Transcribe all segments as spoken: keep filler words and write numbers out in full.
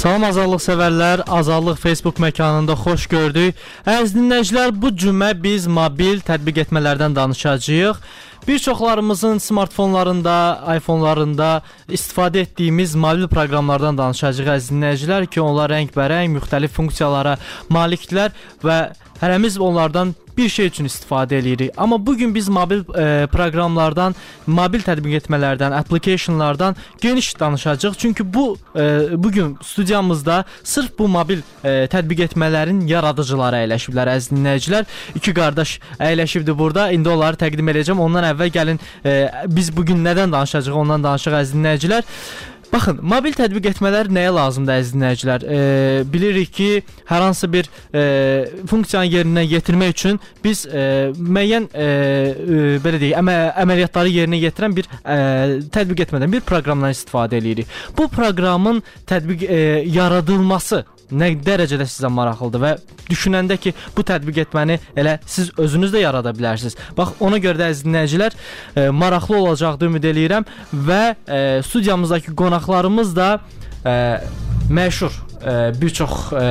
Salam azadlıq sevərlər, Azadlıq Facebook məkanında xoş gördük. Əziz dinləyicilər, bu cümə biz mobil tətbiq etmələrdən danışacağıq. Bir çoxlarımızın smartfonlarında, iPhone'larında istifadə etdiyimiz mobil proqramlardan danışacağıq əziz dinləyicilər ki, onlar rəngbərəng, müxtəlif funksiyalara malikdirlər və hərəmiz onlardan bir şey üçün istifadə edirik. Amma bugün biz mobil e, proqramlardan, mobil tətbiq etmələrdən, applicationlardan geniş danışacağıq. Çünki bu e, bugün studiyamızda sırf bu mobil e, tətbiq etmələrin yaradıcıları əyləşiblər əziz dinləyicilər. İki qardaş əyləşibdi burada. İndi onları təqdim edəcəm. Ondan əvvəl gəlin e, biz bugün nədən danışacağıq, ondan danışaq əziz dinləyicilər. Baxın, mobil tətbiq etmələr nəyə lazımdır əziz dinləyicilər? E, bilirik ki, hər hansı bir e, funksiyanı yerinə yetirmək üçün biz e, müəyyən e, e, belə deyək, əmə, əməliyyatları yerinə yetirən bir e, tətbiq etmədən bir proqramdan istifadə edirik. Bu proqramın tətbiq e, yaradılması nə dərəcədə sizə maraqlıdır və düşünəndə ki, bu tətbiq etməni elə siz özünüz də yarada bilərsiniz. Bax, ona görə də əziz dinləyicilər e, maraqlı olacaqdır ümid eləyirəm və e, studiyamızdakı qonaqlarımız da e, məşhur e, bir çox e,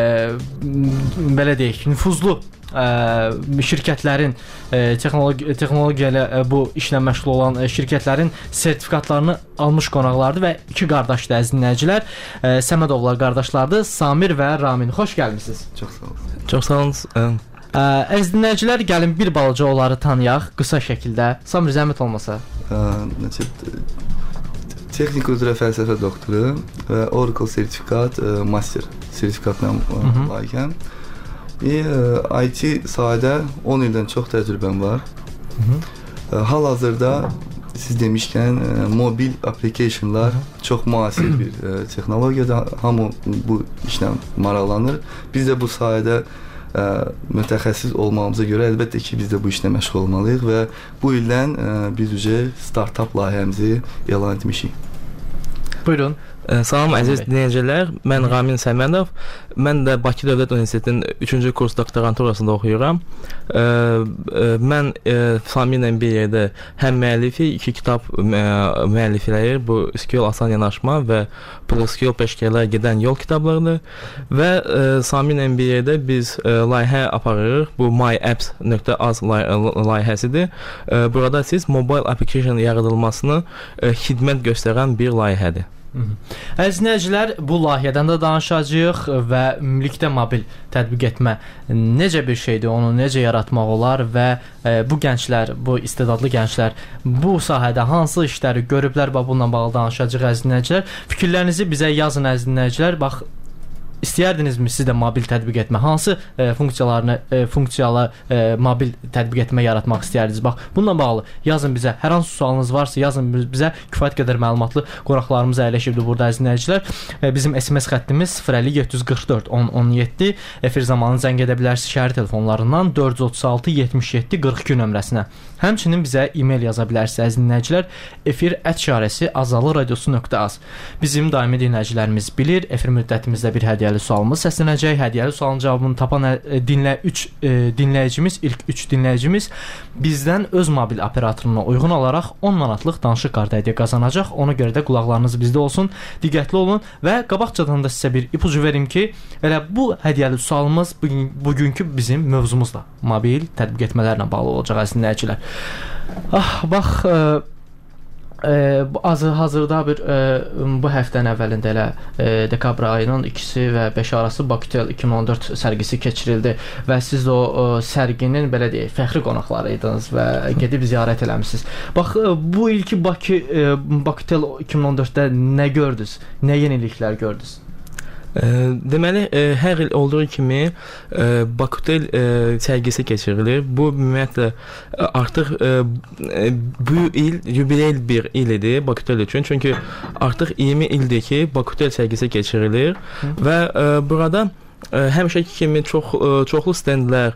belə deyək, nüfuzlu e, şirkətlərin e, texnologi texnologiya ilə e, bu işlə məşğul olan e, şirkətlərin sertifikatlarını almış qonaqlardır və iki qardaşdır əziz dinləyicilər. E, Səmədovlar qardaşlardır. Samir və Ramin. Xoş gəlmisiniz. Çox sağ olun. Çox sağ olun. E, əziz dinləyicilər, gəlin bir balaca onları tanıyaq qısa şəkildə. Samir, zəhmət olmasa. Значит, texnik üzrə fəlsəfə doktoru və Oracle sertifikat master sertifikatla layiqəm. I T sahədə on ildən çox təcrübəm var. Hal-hazırda siz demişkən mobil applicationlar çox müasir bir texnologiyadır. Hamı bu işlə maraqlanır. Biz də bu sahədə ə, mütəxəssis olmağımıza görə əlbəttə ki, biz də bu işlə məşğul olmalıyıq və bu ildən ə, biz ücə startup layihəmizi elan etmişik. Buyurun. Salam əziz dinləyicilər, mən Ramin Səmədov. Mən də Bakı Dövlət Universitetinin üçüncü kurs doktoranturasında oxuyuram. Mən Samirlə bir yerdə həm müəllifi, iki kitab müəllifləyir. Bu S Q L Asan Yanaşma və S Q L Peşkələr Gedən Yol kitablarıdır. Və Samirlə bir yerdə biz layihə aparırıq. Bu my apps nöqtə az layihəsidir. Burada siz mobile application yaradılmasını xidmət göstərən bir layihədir. Əziz dinləyicilər, bu layihədən də danışacağıq və ümumilikdə mobil tətbiq etmə necə bir şeydir, onu necə yaratmaq olar və e, bu gənclər, bu istedadlı gənclər bu sahədə hansı işləri görüblər və bununla bağlı danışacağıq əziz dinləyicilər. Fikirlərinizi bizə yazın əziz dinləyicilər. Bax, İstəyərdinizmi siz də mobil tətbiq etmə? Hansı e, funksiyalarını, e, funksiyalı e, mobil tətbiq etmə yaratmaq istəyirdiniz? Bax, bununla bağlı yazın bizə. Hər hansı sualınız varsa yazın bizə. Kifayət qədər məlumatlı qonaqlarımız əyləşibdir burada əziz dinləyicilər. E, bizim S M S xəttimiz sıfır əlli yeddi yüz qırx dörd on on yeddi. Efir zamanı zəng edə bilərsiniz şəhər telefonlarından dörd yüz otuz altı yetmiş yeddi qırx iki nömrəsinə. Həmçinin bizə e-mail yaza bilərsiniz əziz dinləyicilər. efir at işarəsi azadlıq radiosu nöqtə az. Bizim daimi dinləyicilərimiz bilir. Efir müddətimizdə bir hədiyyə sualımız səslənəcək. Hədiyyəli sualın cavabını tapan dinlə üç e, dinləyicimiz, ilk üç dinləyicimiz bizdən öz mobil operatoruna uyğun olaraq on manatlıq danışıq kartı hədiyyə qazanacaq. Ona görə də qulaqlarınız bizdə olsun, diqqətli olun və qabaqcadan da sizə bir ipucu verim ki, elə bu hədiyyəli sualımız bugün, bugünkü bizim mövzumuzla mobil tətbiq etmələrlə bağlı olacaq əziz dinləyicilər. Ah, bax, e, E, hazırda bir e, bu həftənin əvvəlində elə e, dekabr ayının ikisi və beşi arası Bakıtel iki min on dörd sərgisi keçirildi və siz o e, sərginin belə deyək, fəxri qonaqlarıydınız və gedib ziyarət eləmisiniz. Bax, e, bu ilki Bakı e, Bakıtel iki min on dörddə nə gördünüz? Nə yeniliklər gördünüz? Deməli, hər il olduğu kimi Bakıtel sərgisi keçirilir. Bu ümumiyyətlə artıq bu il yubiley bir il idi Bakıtel üçün. Çünki artıq iyirmi ildir ki, Bakıtel sərgisi keçirilir və burada həmişəki kimi çox çoxlu stendlər,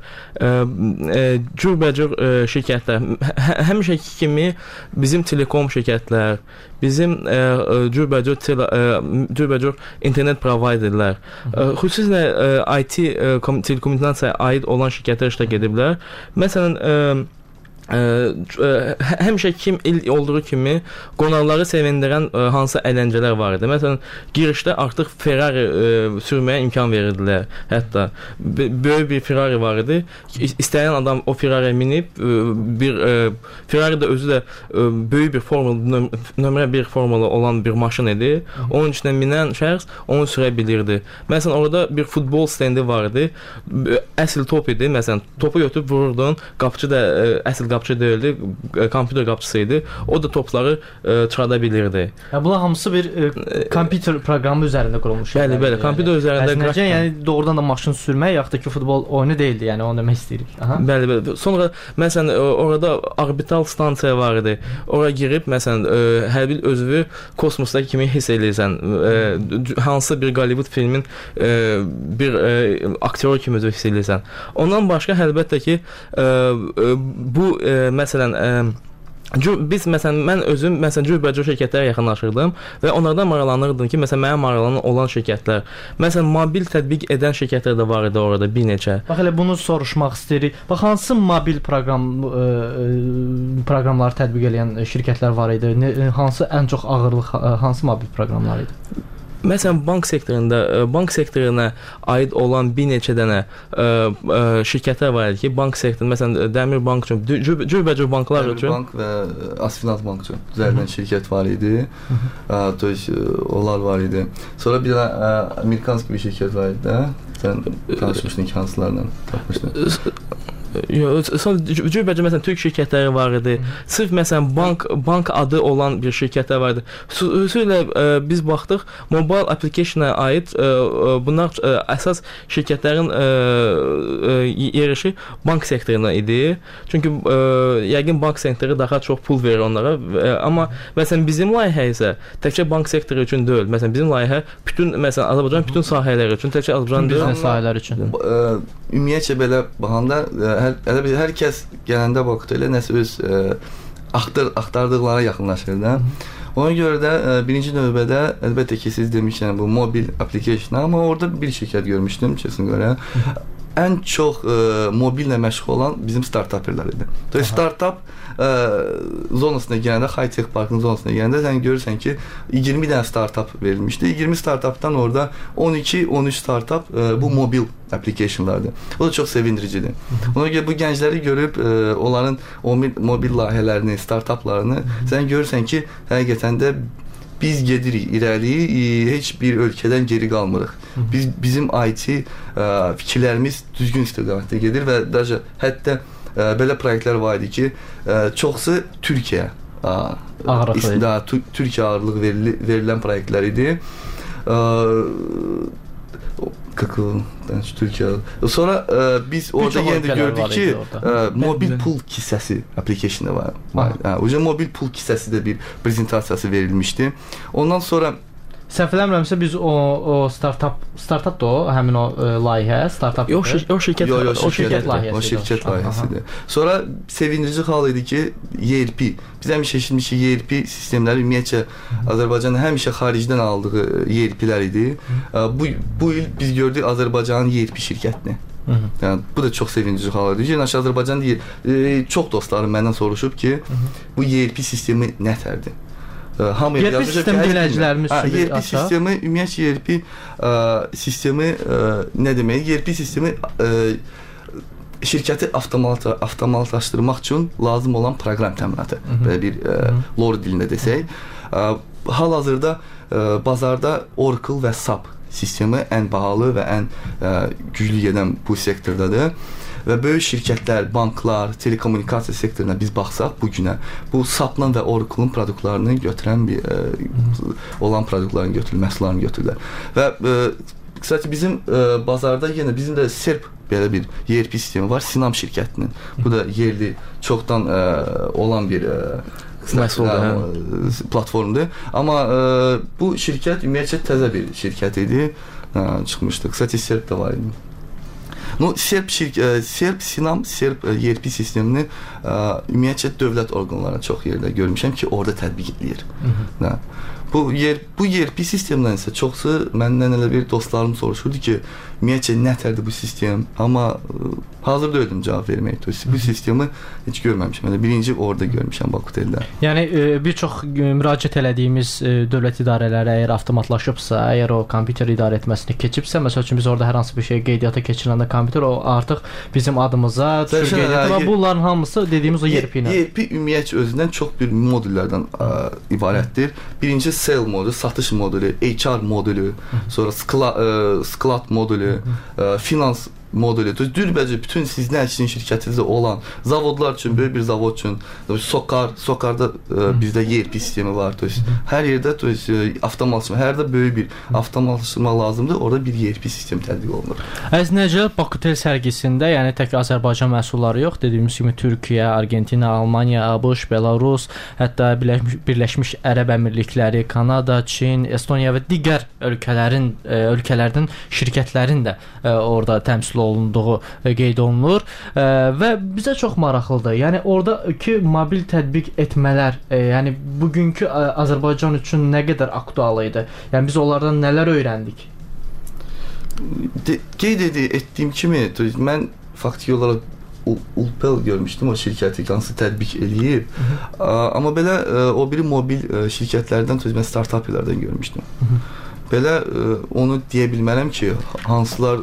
cürbəcür şirkətlər, həmişəki kimi bizim telekom şirkətlər, bizim cürbəcür cürbəcür internet providerlər, xüsusilə I T telekommunikasiyaya aid olan şirkətlər iştirak ediblər. Məsələn, Ə, ə, həmişə kim il olduğu kimi qonaqları sevindirən ə, hansı əyləncələr var idi. Məsələn, girişdə artıq Ferrari ə, sürməyə imkan verirdilər. Hətta böyük bir Ferrari var idi. İstəyən adam o Ferrariyə minib ə, bir ə, Ferrari də özü də ə, böyük bir formula nömrə bir formula olan bir maşın idi. Onun içinə minən şəxs onu sürə bilirdi. Məsələn, orada bir futbol stendi var idi. Əsl top idi. Məsələn, topu götürüb vururdun. Qapıçı da ə, əsl qapıçı deyildi, kompüter qapıçısı idi. O da topları ə, çıxarda bilirdi. Ya bunlar hamısı bir ə, kompüter proqramı üzərində qurulmuş. Bəli, bəli, kompüter üzərində. Əslində, yəni doğrudan da maşın sürmək, yaxud da ki, futbol oyunu deyildi, yəni onu demək istəyirik. Aha. Bəli, bəli. Sonra məsələn orada orbital stansiya var idi. Ora girib məsələn ə, hər bir özünü kosmosdakı kimi hiss edirsən. Ə, hansı bir Hollywood filmin ə, bir ə, aktyor kimi özünü hiss edirsən. Ondan başqa əlbəttə ki, ə, ə, bu ə, məsələn ə, biz məsələn mən özüm məsələn cürbəcür şirkətlərə yaxınlaşırdım və onlardan maraqlanırdım ki, məsələn mənim maraqlanan olan şirkətlər, məsələn mobil tətbiq edən şirkətlər də var idi orada bir neçə. Bax elə bunu soruşmaq istəyirik. Bax hansı mobil proqram ə, proqramları tətbiq edən şirkətlər var idi? Ne, hansı ən çox ağırlıq hansı mobil proqramlar idi? Məsələn, bank sektorunda, bank sektoruna aid olan bir neçə dənə ə, ə, şirkətlər var idi ki, bank sektorunda, məsələn, Dəmir Bank üçün, cürbəcür banklar üçün. Dəmir Bank və Asfinans Bank üçün düzəldən şirkət var idi. To есть, onlar var idi. Sonra bir də Amerikanski bir şirkət var idi də. Sən tanışmışdın ki, hansılarla tapmışdın? Yox, cürbəcür məsələn Türk şirkətləri var idi. Sırf məsələn bank bank adı olan bir şirkətlər var idi. Xüsusilə biz baxdıq mobile application-a aid ə, bunlar ə, əsas şirkətlərin ə, ə, yerişi bank sektoruna idi. Çünki ə, yəqin bank sektoru daha çox pul verir onlara. Ə, amma məsələn bizim layihə isə təkcə bank sektoru üçün deyil. Məsələn bizim layihə bütün məsələn Azərbaycan bütün sahələri üçün, təkcə Azərbaycan deyil, biznes sahələri üçün. Ümumiyyətcə belə baxanda hər, hər kəs gələndə vaxt elə nəsə öz ə, axtar, axtardıqlara yaxınlaşır da. Ona görə də ə, birinci növbədə əlbəttə ki, siz demişkən bu mobil application, amma orada bir şirkət görmüşdüm kesin görə. Ən çox ə, mobillə məşğul olan bizim startuperlər idi. To есть startup ə, zonasına gələndə, high-tech parkın zonasına gələndə sən görürsən ki, iyirmi dənə startup verilmişdi. iyirmi startupdan orada on iki on üç startup ə, bu mobil applicationlardır. O da çox sevindiricidir. Ona görə bu gəncləri görüb ə, onların mobil layihələrini, startuplarını sən görürsən ki, həqiqətən də biz gedirik irəli, heç bir ölkədən geri qalmırıq. Biz bizim I T ə, fikirlərimiz düzgün istiqamətdə gedir və daha hətta ə, belə proyektlər var idi ki, ə, çoxsu Türkiyə ağırlıqlı Türkiyə ağırlıq verili, verilən proyektlər idi. Ə, Kakao, Türkiyə. Sonra ə, biz orada yenə də gördük ki, ə, mobil pul kisəsi application var. Ha, o mobil pul kisəsi də bir prezentasiyası verilmişdi. Ondan sonra səhv eləmirəmsə biz o o startup startup da o həmin o ə, layihə startup. Yox, o şirkət, yo, yo, o şirkət layihəsi. O şirkət layihəsidir. Sonra sevindirici hal idi ki, E R P. Biz həmişə eşitmişik E R P sistemləri ümumiyyətcə Azərbaycanın həmişə xaricdən aldığı E R P-lər idi. Bu bu il biz gördük Azərbaycanın E R P şirkətini. Hı -hı. Yəni bu da çox sevindirici hal idi. Yəni Azərbaycan deyir, e, çox dostlarım məndən soruşub ki, Hı -hı. bu E R P sistemi nətərdir? Hamı E R P sistemi dinləyicilərimiz üçün E R P sistemi ümumiyyətcə E R P ə, sistemi ə, nə demək? E R P sistemi ə, şirkəti avtomat avtomatlaşdırmaq üçün lazım olan proqram təminatı. Belə bir ə, lore dilində desək. Ə, hal-hazırda ə, bazarda Oracle və S A P sistemi ən bahalı və ən ə, güclü gedən bu sektordadır. Və böyük şirkətlər, banklar, telekommunikasiya sektoruna biz baxsaq bu günə bu S A P-la və Oracle-un produktlarını götürən bir ə, olan produktlarını götürür, məhsullarını götürürlər. Və ə, qısaca bizim ə, bazarda yenə bizim də Serp belə bir E R P sistemi var, Sinam şirkətinin. Bu da yerli, çoxdan ə, olan bir ə, məhsul platformdur. Amma ə, bu şirkət ümumiyyətcə təzə bir şirkət idi. Hə, çıxmışdı. Qısaca Serp də var idi. No, Serp, şirk, Serp, Sinam, Serp E R P sistemini ümumiyyətcə dövlət orqanlarına çox yerdə görmüşəm ki, orada tətbiq edilir. Hı -hı. Bu yer bu E R P sistemdən isə çoxsu məndən elə bir dostlarım soruşurdu ki, ümumiyyətcə nətərdir bu sistem? Amma hazırda ödüm cavab vermək. Bu sistemi heç görməmişəm. Elə birinci orada görmüşəm Bakuteldə. Yəni bir çox müraciət elədiyimiz dövlət idarələri əgər avtomatlaşıbsa, əgər o kompüter idarə etməsini keçibsə, məsəl üçün biz orada hər hansı bir şey qeydiyyata keçiriləndə kompüter o artıq bizim adımıza düşür qeydiyyata və bunların hamısı dediyimiz o E R P ilə. E R P ümumiyyətcə özündən çox bir modullərdən ə, ibarətdir. Birinci sell modulu, satış modulu, H R modulu, sonra sklad modulu, ə, finans modulu. Dürbəcə bütün sizin üçün şirkətinizdə olan zavodlar üçün, böyük bir zavod üçün Sokar, Sokarda ə, bizdə E R P sistemi var. Hər yerdə avtomatlaşma, hər yerdə böyük bir avtomatlaşma lazımdır. Orada bir E R P sistemi tətbiq olunur. Əziz dinləyicilər, Bakutel sərgisində, yəni tək Azərbaycan məhsulları yox, dediyimiz kimi Türkiyə, Argentina, Almaniya, ABŞ, Belarus, hətta Birləşmiş, Birləşmiş Ərəb Əmirlikləri, Kanada, Çin, Estoniya və digər ölkələrin ölkələrdən şirkətlərin də orada təmsil olunduğu qeyd olunur və bizə çox maraqlıdır. Yəni oradakı mobil tətbiq etmələr, yəni bugünkü Azərbaycan üçün nə qədər aktual idi? Yəni biz onlardan nələr öyrəndik? De, qeyd etdiyim kimi, mən faktiki olaraq Ulpel görmüşdüm o şirkəti hansı tətbiq eləyib. Amma belə o biri mobil şirkətlərdən, mən startuplardan görmüşdüm. Belə onu deyə bilmərəm ki, hansılar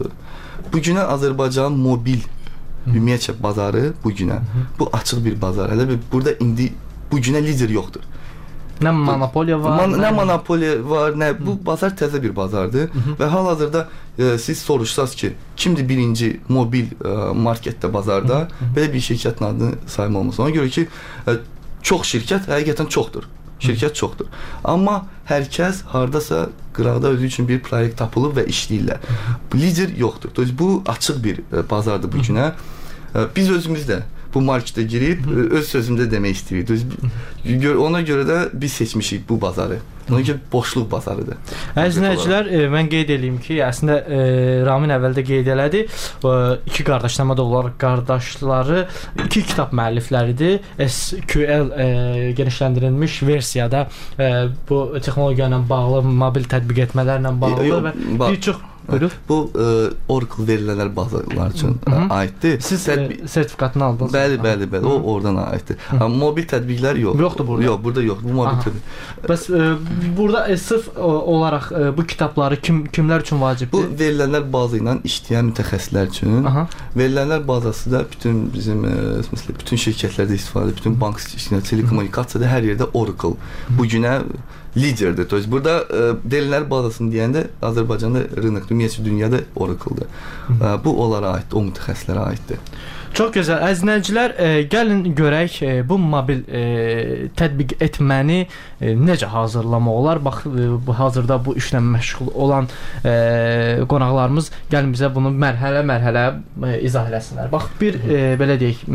bu günə Azərbaycan mobil ümumiyyətcə bazarı bu günə bu açıq bir bazar. Hələ bir burada indi bu günə lider yoxdur. Nə monopoliya var, Man, nə monopoliya var, nə bu bazar təzə bir bazardır və hal-hazırda e, siz soruşsaz ki, kimdir birinci mobil e, marketdə bazarda, belə bir şirkətin adını sayma olmaz. Ona görə ki, e, çox şirkət həqiqətən çoxdur. Şirkət çoxdur. Amma hər kəs hardasa qıraqda özü üçün bir proyekt tapılıb və işləyirlər. Lider yoxdur. Bu açıq bir e, bazardır bu günə. E, biz özümüz də bu marketə girib öz sözümdə demək istəyirik. Ona görə də biz seçmişik bu bazarı. Ona görə boşluq bazarıdır. Əziz dinləyicilər, mən qeyd edeyim ki, əslində Ramin əvvəldə qeyd elədi. İki qardaş, Səməd olaraq qardaşları iki kitab müəllifləridir. S Q L genişləndirilmiş versiyada bu texnologiya ilə bağlı, mobil tətbiq etmələrlə bağlı və bir çox Buyurun. Bu e, Oracle verilənlər bazalar üçün Hı -hı. aiddir. Siz tətbiq sertifikatını aldınız. Bəli, bəli, bəli. O oradan aiddir. Amma mobil tətbiqlər yox. Yoxdur burada. Yox, burada yox. Bu mobil tətbiq. Bəs e, burada e, sırf o, olaraq e, bu kitabları kim kimlər üçün vacibdir? Bu verilənlər bazı ilə işləyən mütəxəssislər üçün. Aha. Verilənlər bazası da bütün bizim e, məsələn bütün şirkətlərdə istifadə, bütün bank işlərində, telekommunikasiyada hər yerdə Oracle bu günə liderdir. To burada e, verilənlər bazasını deyəndə Azərbaycanda rınıq, ümumiyyətcə dünyada Oracle-dır. E, bu onlara aiddir, o mütəxəssislərə aiddir. Çox gözəl. Əziz dinləyicilər, e, gəlin görək e, bu mobil e, tətbiq etməni e, necə hazırlamaq olar? Bax, e, bu hazırda bu işlə məşğul olan e, qonaqlarımız gəlin bizə bunu mərhələ-mərhələ e, izah eləsinlər. Bax, bir e, belə deyək,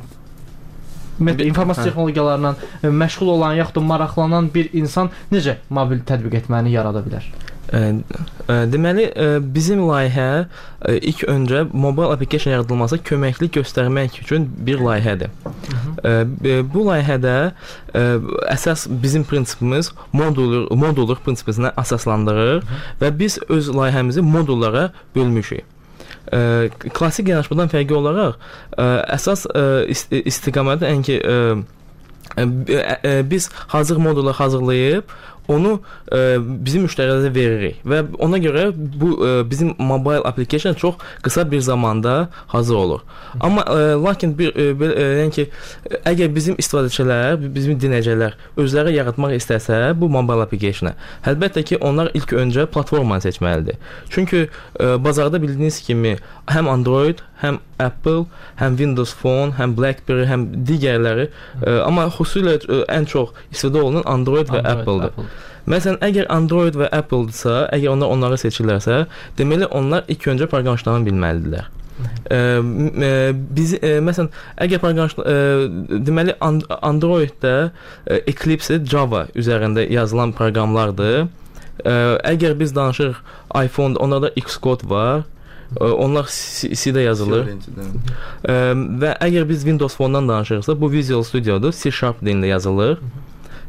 ümumiyyətlə informasiya texnologiyalarla məşğul olan yaxud da maraqlanan bir insan necə mobil tətbiq etməni yarada bilər? Ə, ə, deməli, ə, bizim layihə ə, ilk öncə mobile application yaradılması köməklik göstərmək üçün bir layihədir. Ə, bu layihədə ə, əsas bizim prinsipimiz modul modulluq prinsipinə əsaslandırır və biz öz layihəmizi modullara bölmüşük. Ə, klassik yanaşmadan fərqli olaraq ə, əsas ə, istiqaməti ən ki ə, ə, ə, biz hazır modulu hazırlayıb onu ə, bizim müştərilərə veririk və ona görə bu ə, bizim mobile application çox qısa bir zamanda hazır olur. Amma ə, lakin bir ə, ə, yəni ki əgər bizim istifadəçilər, bizim dinləyicilər özləri yaratmaq istəsə bu mobile application-ı, əlbəttə ki onlar ilk öncə platformanı seçməlidir. Çünki ə, bazarda bildiyiniz kimi həm Android, həm Apple, həm Windows Phone, həm BlackBerry, həm digərləri, ə, amma xüsusilə ə, ən çox istifadə olunan Android və Android, Apple-dır. Apple. Məsələn, əgər Android və Apple-dırsa, əgər onlar onları seçirlərsə, deməli onlar ilk öncə proqramlaşdırmanı bilməlidirlər. Ə, ə, biz ə, məsələn, əgər proqramlaşdırma ə, deməli and Android-də ə, Eclipse Java üzərində yazılan proqramlardır. Ə, əgər biz danışırıq iPhone-da, onlarda Xcode var. Onlar C-də yazılır. Ə, və əgər biz Windows Phone-dan danışırıqsa, bu Visual Studio-dur, C Sharp dilində yazılır.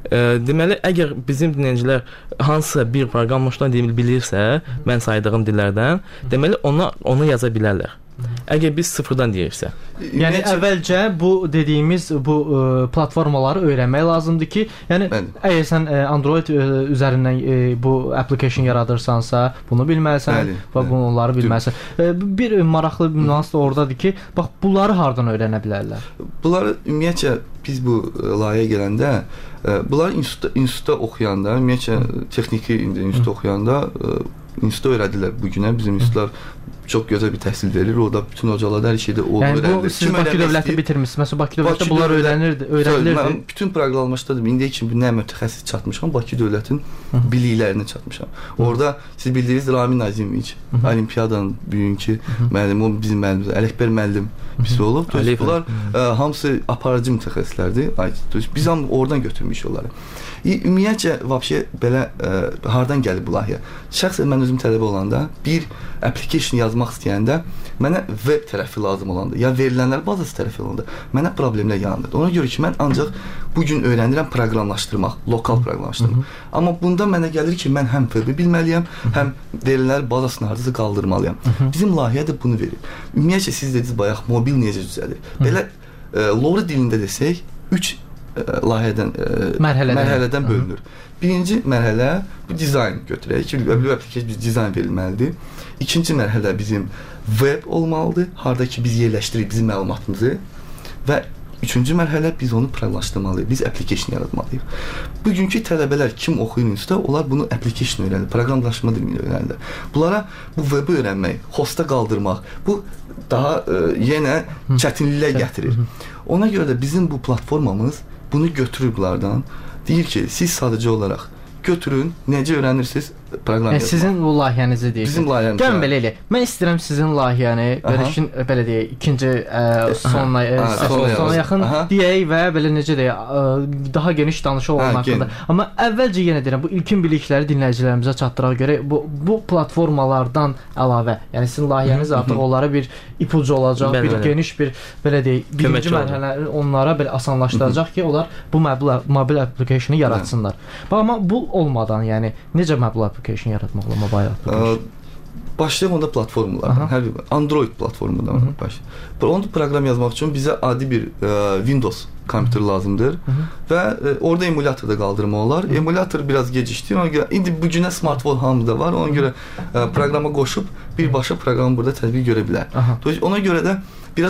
E, deməli, əgər bizim dinləyicilər hansısa bir proqramlaşdırma dili bilirsə, mən saydığım dillərdən, deməli ona onu yaza bilərlər. Əgər biz sıfırdan deyirsə. Yəni əvvəlcə bu dediyimiz bu ə, platformaları öyrənmək lazımdır ki, yəni Bəli. əgər sən ə, Android ə, üzərindən ə, bu application yaradırsansa, bunu bilməlisən Bəli. və Bəli. bunları bilməlisən. Ə, bir maraqlı bir nüans da ordadır ki, bax bunları hardan öyrənə bilərlər? Bunları ümumiyyətcə biz bu layihəyə gələndə, ə, bunları institutda, institutda oxuyanda, ümumiyyətcə texniki institutda oxuyanda ə, institutda öyrədilər bu günə. Bizim institutlar çox gözəl bir təhsil verir. Orada bütün hocalar hər şeydə o yəni, öyrənir. Yəni siz Bakı dövləti bitirmisiniz. Məsələn, Bakı dövlətdə bunlar öyrənirdi, öyrənilirdi. Mən bütün proqramlaşdırdım. İndiyə kimi nə mütəxəssis çatmışam, Bakı dövlətin biliklərinə çatmışam. Orada siz bildiyiniz Ramin Nazimoviç, olimpiyadanın bugünkü müəllimi, o bizim müəllimimiz, Ələkbər müəllim pis olub. Bunlar ə, hamısı aparıcı mütəxəssislərdir. Biz ham oradan götürmüşük onları. Ümumiyyətcə vəbşə belə ə, hardan gəlib bu layihə? Şəxsən mən özüm tələbə olanda bir application yazmaq istəyəndə mənə web tərəfi lazım olanda, ya verilənlər bazası tərəfi olanda mənə problemlər yaranırdı. Ona görə ki, mən ancaq bu gün öyrənirəm proqramlaşdırmaq, lokal proqramlaşdırmaq. Amma bunda mənə gəlir ki, mən həm web-i bilməliyəm, həm verilənlər bazasını hardasa qaldırmalıyam. Bizim layihə də bunu verir. Ümumiyyətcə siz dediniz bayaq mobil necə düzəlir? Belə ə, Lori dilində desək, üç layihədən mərhələdən, mərhələdən bölünür. Birinci mərhələ bu dizayn götürək ki, web application biz dizayn verilməlidir. İkinci mərhələ bizim web olmalıdır, harda ki biz yerləşdiririk bizim məlumatımızı və üçüncü mərhələ biz onu proqramlaşdırmalıyıq, biz application yaratmalıyıq. Bugünkü tələbələr kim oxuyur institutda, onlar bunu application öyrənir, proqramlaşma dilini öyrənirlər. Bunlara bu webi öyrənmək, hosta qaldırmaq, bu daha ə, yenə çətinliklər gətirir. Ona görə də bizim bu platformamız bunu götürür bunlardan. Deyir ki, siz sadəcə olaraq götürün, necə öyrənirsiniz proqram yazmaq. Sizin bu layihənizi deyirsiniz. Bizim layihəmiz. Gəlin belə elə. Mən istəyirəm sizin layihəni, belə ki, belə deyək, ikinci ə, sonuna, ə, sonuna yaxın Aha. deyək və belə necə deyək, ə, daha geniş danışıq onun haqqında. Amma əvvəlcə yenə deyirəm, bu ilkin bilikləri dinləyicilərimizə çatdıraq görə bu bu platformalardan əlavə, yəni sizin layihəniz artıq onlara bir ipucu olacaq, bəli, bir bəli. geniş bir belə deyək, birinci mərhələləri onlara belə asanlaşdıracaq ki, onlar bu mobil mobil application-ı yaratsınlar. Bax, amma bu olmadan, yəni necə mobil application yaratmaqla mobile application? Başlayaq onda platformalardan. Hər bir Android platformundan başlayaq. Onu proqram yazmaq üçün bizə adi bir ə, Windows kompüter lazımdır Hı -hı. və ə, orada emulyator da qaldırmaq olar. Hı -hı. Emulyator biraz gecikdi. Ona görə indi bu günə smartphone hamıda var. Ona görə ə, proqrama qoşub birbaşa proqramı burada tətbiq görə bilər. Ona görə də biraz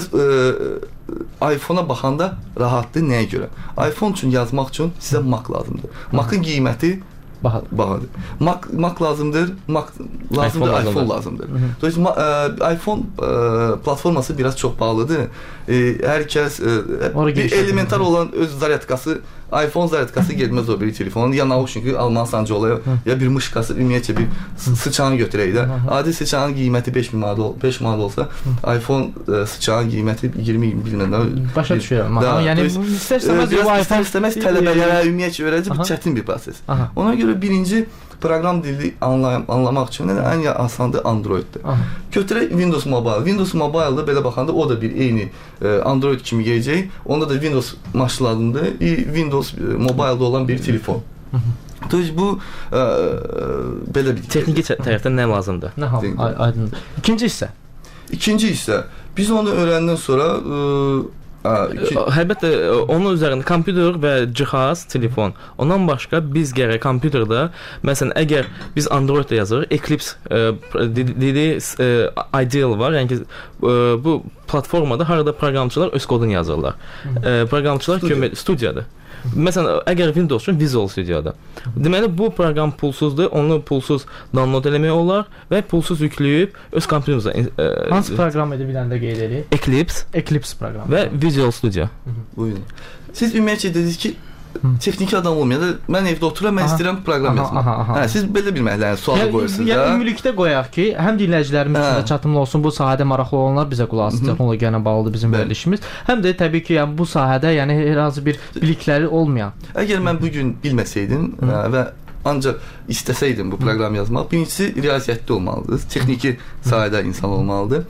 ə, iPhone-a baxanda rahatdır. Nəyə görə? iPhone üçün yazmaq üçün sizə Mac lazımdır. Mac'ın qiyməti bahadır. Mac, Mac lazımdır, Mac lazımdır, iPhone, iPhone lazımdır. Dolayısıyla e, iPhone e, platforması biraz çox pahalıdır. E, hər kəs e, bir elementar olan öz zaryatkası, iPhone zaryatkası getməz o bir telefonun. Ya naushnik alman sancı olaya, ya bir mışqası, ümumiyyətcə bir sıçanı götürək də. Adi sıçanın qiyməti beş min manat, beş manat olsa, iPhone e, sıçanın qiyməti iyirmi iyirmi bir minədən. Başa düşürəm. Yəni istərsəməz bu iPhone istəməz tələbələrə ümumiyyətcə öyrədici bir çətin bir proses. Ona görə birinci proqram dili anlay anlamaq üçün ən asandır Androiddir. Götürək Windows Mobile. Windows Mobile-da belə baxanda o da bir eyni e, Android kimi gələcək. Onda da Windows maşınlarında Windows Mobile-da olan bir telefon. Düz bu e, belə bir texniki tərəfdən nə lazımdır? Nə hal? Aydındır. İkinci hissə. İkinci hissə. Biz onu öyrəndən sonra e, Əlbəttə, onun üzərində kompüter və cihaz, telefon. Ondan başqa biz gərək kompüterdə, məsələn, əgər biz Android-də yazırıq, Eclipse dili Ideal var, yəni ki, bu platformada harada proqramçılar öz kodunu yazırlar. Proqramçılar kömək studiyadır. Məsələn, əgər Windows üçün Visual Studio'da. Deməli, bu proqram pulsuzdur, onu pulsuz download eləmək olar və pulsuz yükləyib öz kompüterimizə. Hansı proqram idi bir dənə də qeyd edək? Eclipse. Eclipse proqramı. Və Visual Studio. Buyurun. Siz ümumiyyətcə dediniz ki, texniki adam olmayanda mən evdə otururam, mən istəyirəm proqram yazmaq. Hə, siz belə bir məhəlləyə sual qoyursunuz da. Yəni ümumilikdə qoyaq ki, həm dinləyicilərimiz üçün də çatımlı olsun, bu sahədə maraqlı olanlar bizə qulaq asın, texnologiya ilə bağlıdır bizim verilişimiz. Həm də təbii ki, yəni bu sahədə, yəni hər hansı bir bilikləri olmayan. Əgər mən bu gün bilməsəydim və ancaq istəsəydim bu proqram yazmaq, birincisi riyaziyyətli olmalıdır, texniki sahədə insan olmalıdır.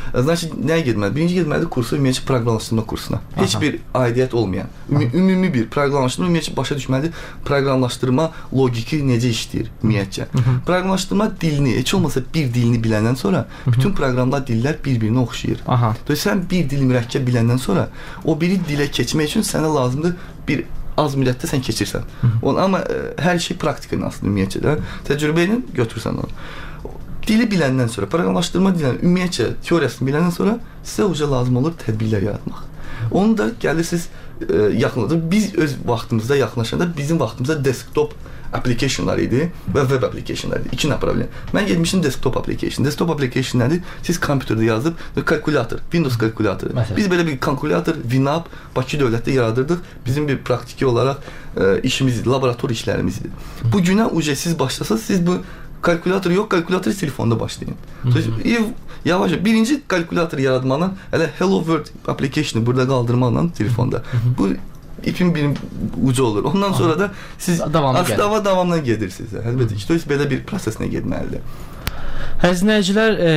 Значит, nəyə getməli? Birinci getməli kursu ümumiyyətcə proqramlaşdırma kursuna. Heç Aha. bir aidiyyət olmayan, ümumi, ümumi bir proqramlaşdırma, ümumiyyətcə başa düşməli proqramlaşdırma logiki necə işləyir ümumiyyətcə. Proqramlaşdırma dilini, heç olmasa bir dilini biləndən sonra bütün proqramlar, dillər bir-birinə oxşayır. Aha. Sən bir dil mürəkkəb biləndən sonra o biri dilə keçmək üçün sənə lazımdır bir az müddətdə sən keçirsən. Onu, amma ə, hər şey praktika ilə aslında ümumiyyətcə də təcrübə ilə götürsən onu. Dili biləndən sonra, proqramlaşdırma dilinin ümumiyyətcə teoriyasını biləndən sonra sizə uca lazım olur tədbirlər yaratmaq. Onu da gəlirsiniz ə, yaxınladır. Biz öz vaxtımızda yaxınlaşanda bizim vaxtımızda desktop applicationlar idi və web applicationlar idi. İki problem. Mən getmişdim desktop application. Desktop application nədir? Siz kompüterdə yazıb kalkulyator, Windows kalkulatoru. Məsələn. Biz belə bir kalkulyator Winamp Bakı dövlətdə yaradırdıq. Bizim bir praktiki olaraq ə, işimiz idi, laborator işlərimiz idi. Bu günə uca siz başlasınız, siz bu kalkulyator yox, kalkulyator telefonda başlayın. Yavaş, birinci kalkulyator yaratmanın hələ Hello World application'ı burada qaldırmaqla telefonda. Bu ipin bir ucu olur. Ondan sonra da siz aslında davamla gedirsiniz. Əlbəttə ki, belə bir prosesinə getməlidir. Əzizləyicilər, e,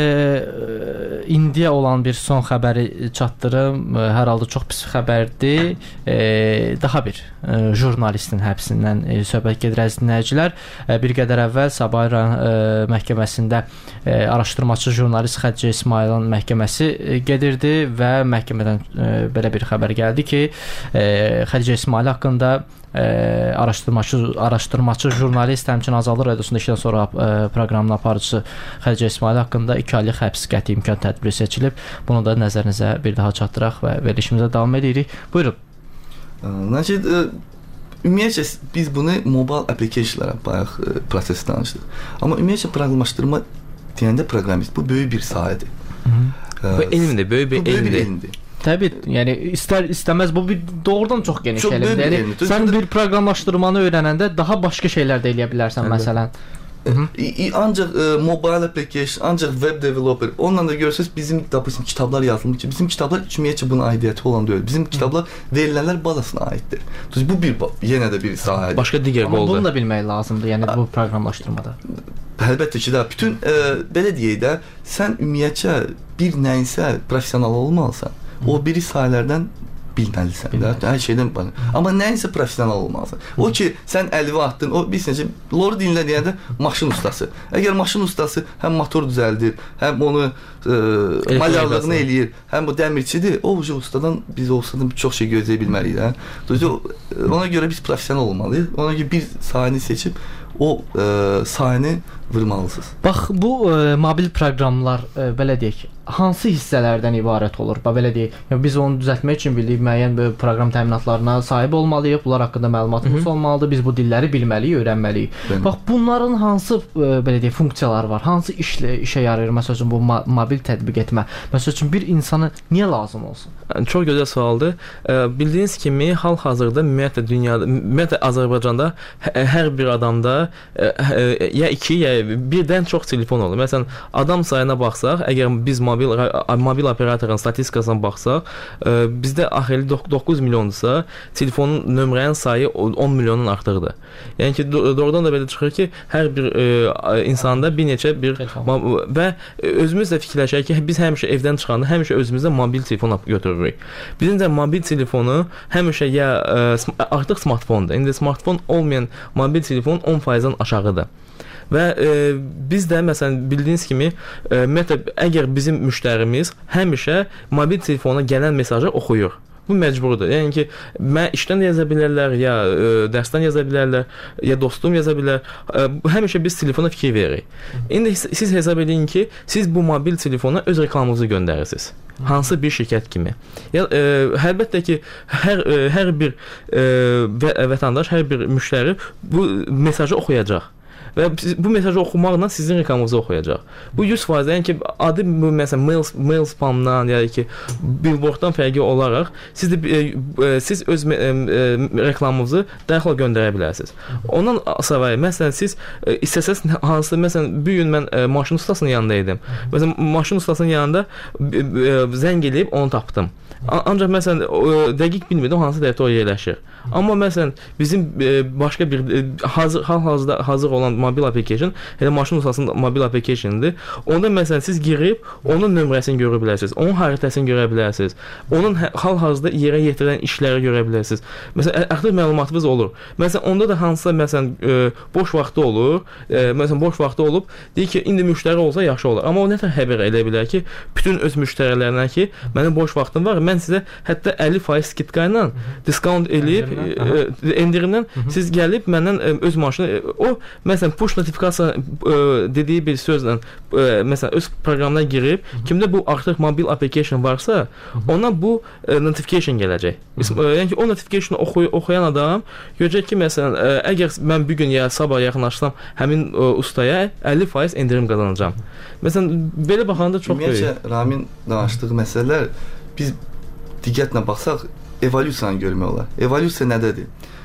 indiyə olan bir son xəbəri çatdırım. E, hər halda çox pis xəbərdir. E, daha bir e, jurnalistin həbsindən e, söhbət gedir əzizləyicilər. E, bir qədər əvvəl Sabah rayon e, məhkəməsində e, araşdırmaçı jurnalist Xədicə İsmayılın məhkəməsi e, gedirdi və məhkəmədən e, belə bir xəbər gəldi ki, e, Xədicə İsmayıl haqqında E, araşdırmaçı araşdırmaçı jurnalist, həmçinin Azadlıq Radiosunda işdən sonra e, proqramın aparıcısı Xədicə İsmayıl haqqında iki aylıq həbs qəti imkan tədbiri seçilib. Bunu da nəzərinizə bir daha çatdıraq və verilişimizə davam edirik. Buyurun. Значит, ümumiyyətcə biz bunu mobile applicationlara bayaq proses danışdıq. Amma ümumiyyətcə proqramlaşdırma deyəndə proqramist bu böyük bir sahədir. Bu elmdir, böyük bir elmdir. Təbii, yəni istər istəməz bu bir doğrudan çox geniş elmdir. Yəni sən bir proqramlaşdırmanı öyrənəndə daha başqa şeylər də eləyə bilərsən, Həndə. məsələn. Hı-hı. Ancaq e, mobile application, ancaq web developer. Onunla da görürsünüz bizim tapısın kitablar yazılmış ki, bizim kitablar ümumiyyətcə bunun aidiyyəti olan deyil. Bizim kitablar verilənlər bazasına aiddir. Düz bu bir yenə də bir sahədir. Başqa digər qoldur. Amma bunu da bilmək lazımdır, yəni bu proqramlaşdırmada. Əlbəttə ki, də bütün e, belə deyək də sən ümumiyyətcə bir nəyinsə professional olmalısan. O biri sahələrdən bilməlisən də, hər şeydən bana. Amma nəyinsə professional olmalısan. O ki, sən əlvi atdın, o bir necə lor dinlə deyəndə maşın ustası. Əgər maşın ustası həm motor düzəldir, həm onu e, malyarlığını eləyir, həm o dəmirçidir, o uca ustadan biz olsadan çox şey gözləyə bilməliyik də. Ona görə biz professional olmalıyıq. Ona görə bir sahəni seçib o e, sahəni vurmalısınız. Bax, bu e, mobil proqramlar e, belə deyək, hansı hissələrdən ibarət olur? Bax, belə deyək, yəni, biz onu düzəltmək üçün bildiyi müəyyən bir proqram təminatlarına sahib olmalıyıq. Bunlar haqqında məlumatımız Hı-hı. olmalıdır. Biz bu dilləri bilməliyik, öyrənməliyik. Bəli. Bax, bunların hansı e, belə deyək, funksiyaları var? Hansı işlə işə yarayır? Məsəl üçün bu ma- mobil tətbiq etmə. Məsəl üçün bir insana niyə lazım olsun? Çox gözəl sualdır. E, bildiyiniz kimi hal-hazırda ümumiyyətlə dünyada, ümumiyyətlə Azərbaycanda h- hər bir adamda e, e, ya iki, ya birdən çox telefon olur. Məsələn, adam sayına baxsaq, əgər biz mobil mobil operatorun statistikasına baxsaq, e, bizdə axırı doqquz milyondursa, telefonun nömrənin sayı on milyonun artıqdır. Yəni ki, doğrudan da belə çıxır ki, hər bir e, insanda bir neçə bir və özümüz də fikirləşək ki, biz həmişə evdən çıxanda həmişə özümüzdə mobil telefon götürürük. Bizim də mobil telefonu həmişə ya e, artıq smartfondur. İndi smartfon olmayan mobil telefon on faizdən aşağıdır. Və e, biz də məsələn bildiyiniz kimi e, məktəb əgər bizim müştərimiz həmişə mobil telefona gələn mesajı oxuyur. Bu məcburdur. Yəni ki, mən işdən yaza bilərlər, ya e, dərsdən yaza bilərlər, ya dostum yaza bilər. E, həmişə biz telefona fikir veririk. İndi siz hesab edin ki, siz bu mobil telefona öz reklamınızı göndərirsiniz. Hansı bir şirkət kimi. Ya e, əlbəttə ki, hər e, hər bir e, və, vətəndaş, hər bir müştəri bu mesajı oxuyacaq. Və bu mesajı oxumaqla sizin reklamınızı oxuyacaq. Bu yüz faiz, yəni ki, adı bu məsələn mail, mail spamdan ya ki billboarddan fərqi olaraq siz də e, e, siz öz e, e, reklamınızı dərhal göndərə bilərsiniz. Ondan savayı məsələn siz e, istəsəz hansı məsələn bu gün mən e, maşın ustasının yanında idim. Məsələn maşın ustasının yanında e, e, zəng eləyib onu tapdım. Ancaq məsələn e, dəqiq bilmirdim hansı tərəfdə o yerləşir. Amma məsələn bizim e, başqa bir e, hazır hal-hazırda hazır olan olan mobil application elə maşın ustasının mobil application'dır. Onda məsələn siz girib onun nömrəsini görə bilərsiniz, onun xəritəsini görə bilərsiniz, onun hal-hazırda yerə yetirilən işləri görə bilərsiniz. Məsələn, əxlaq məlumatınız olur. Məsələn, onda da hansısa məsələn e, boş vaxtı olur, e, məsələn boş vaxtı olub, deyir ki, indi müştəri olsa yaxşı olar. Amma o nə tər xəbər elə bilər ki, bütün öz müştərilərinə ki, mənim boş vaxtım var, mən sizə hətta əlli faiz skidka ilə diskont eləyib, e, endirimdən siz gəlib məndən e, öz maşını, e, o məsələn push notifikasiya e, dediyi bir sözlə e, məsələn öz proqramına girib, kimdə bu artıq mobil application varsa, ona bu e, notification gələcək. E, yəni ki, o notification'ı oxuy oxuyan adam görəcək ki, məsələn, e, əgər mən bu gün ya sabah yaxınlaşsam həmin e, ustaya əlli faiz endirim qazanacağam. Məsələn, belə baxanda çox böyük. Ümumiyyətlə Ramin danışdığı məsələlər biz diqqətlə baxsaq evolyusiyanı görmək olar. Evolyusiya nədədir?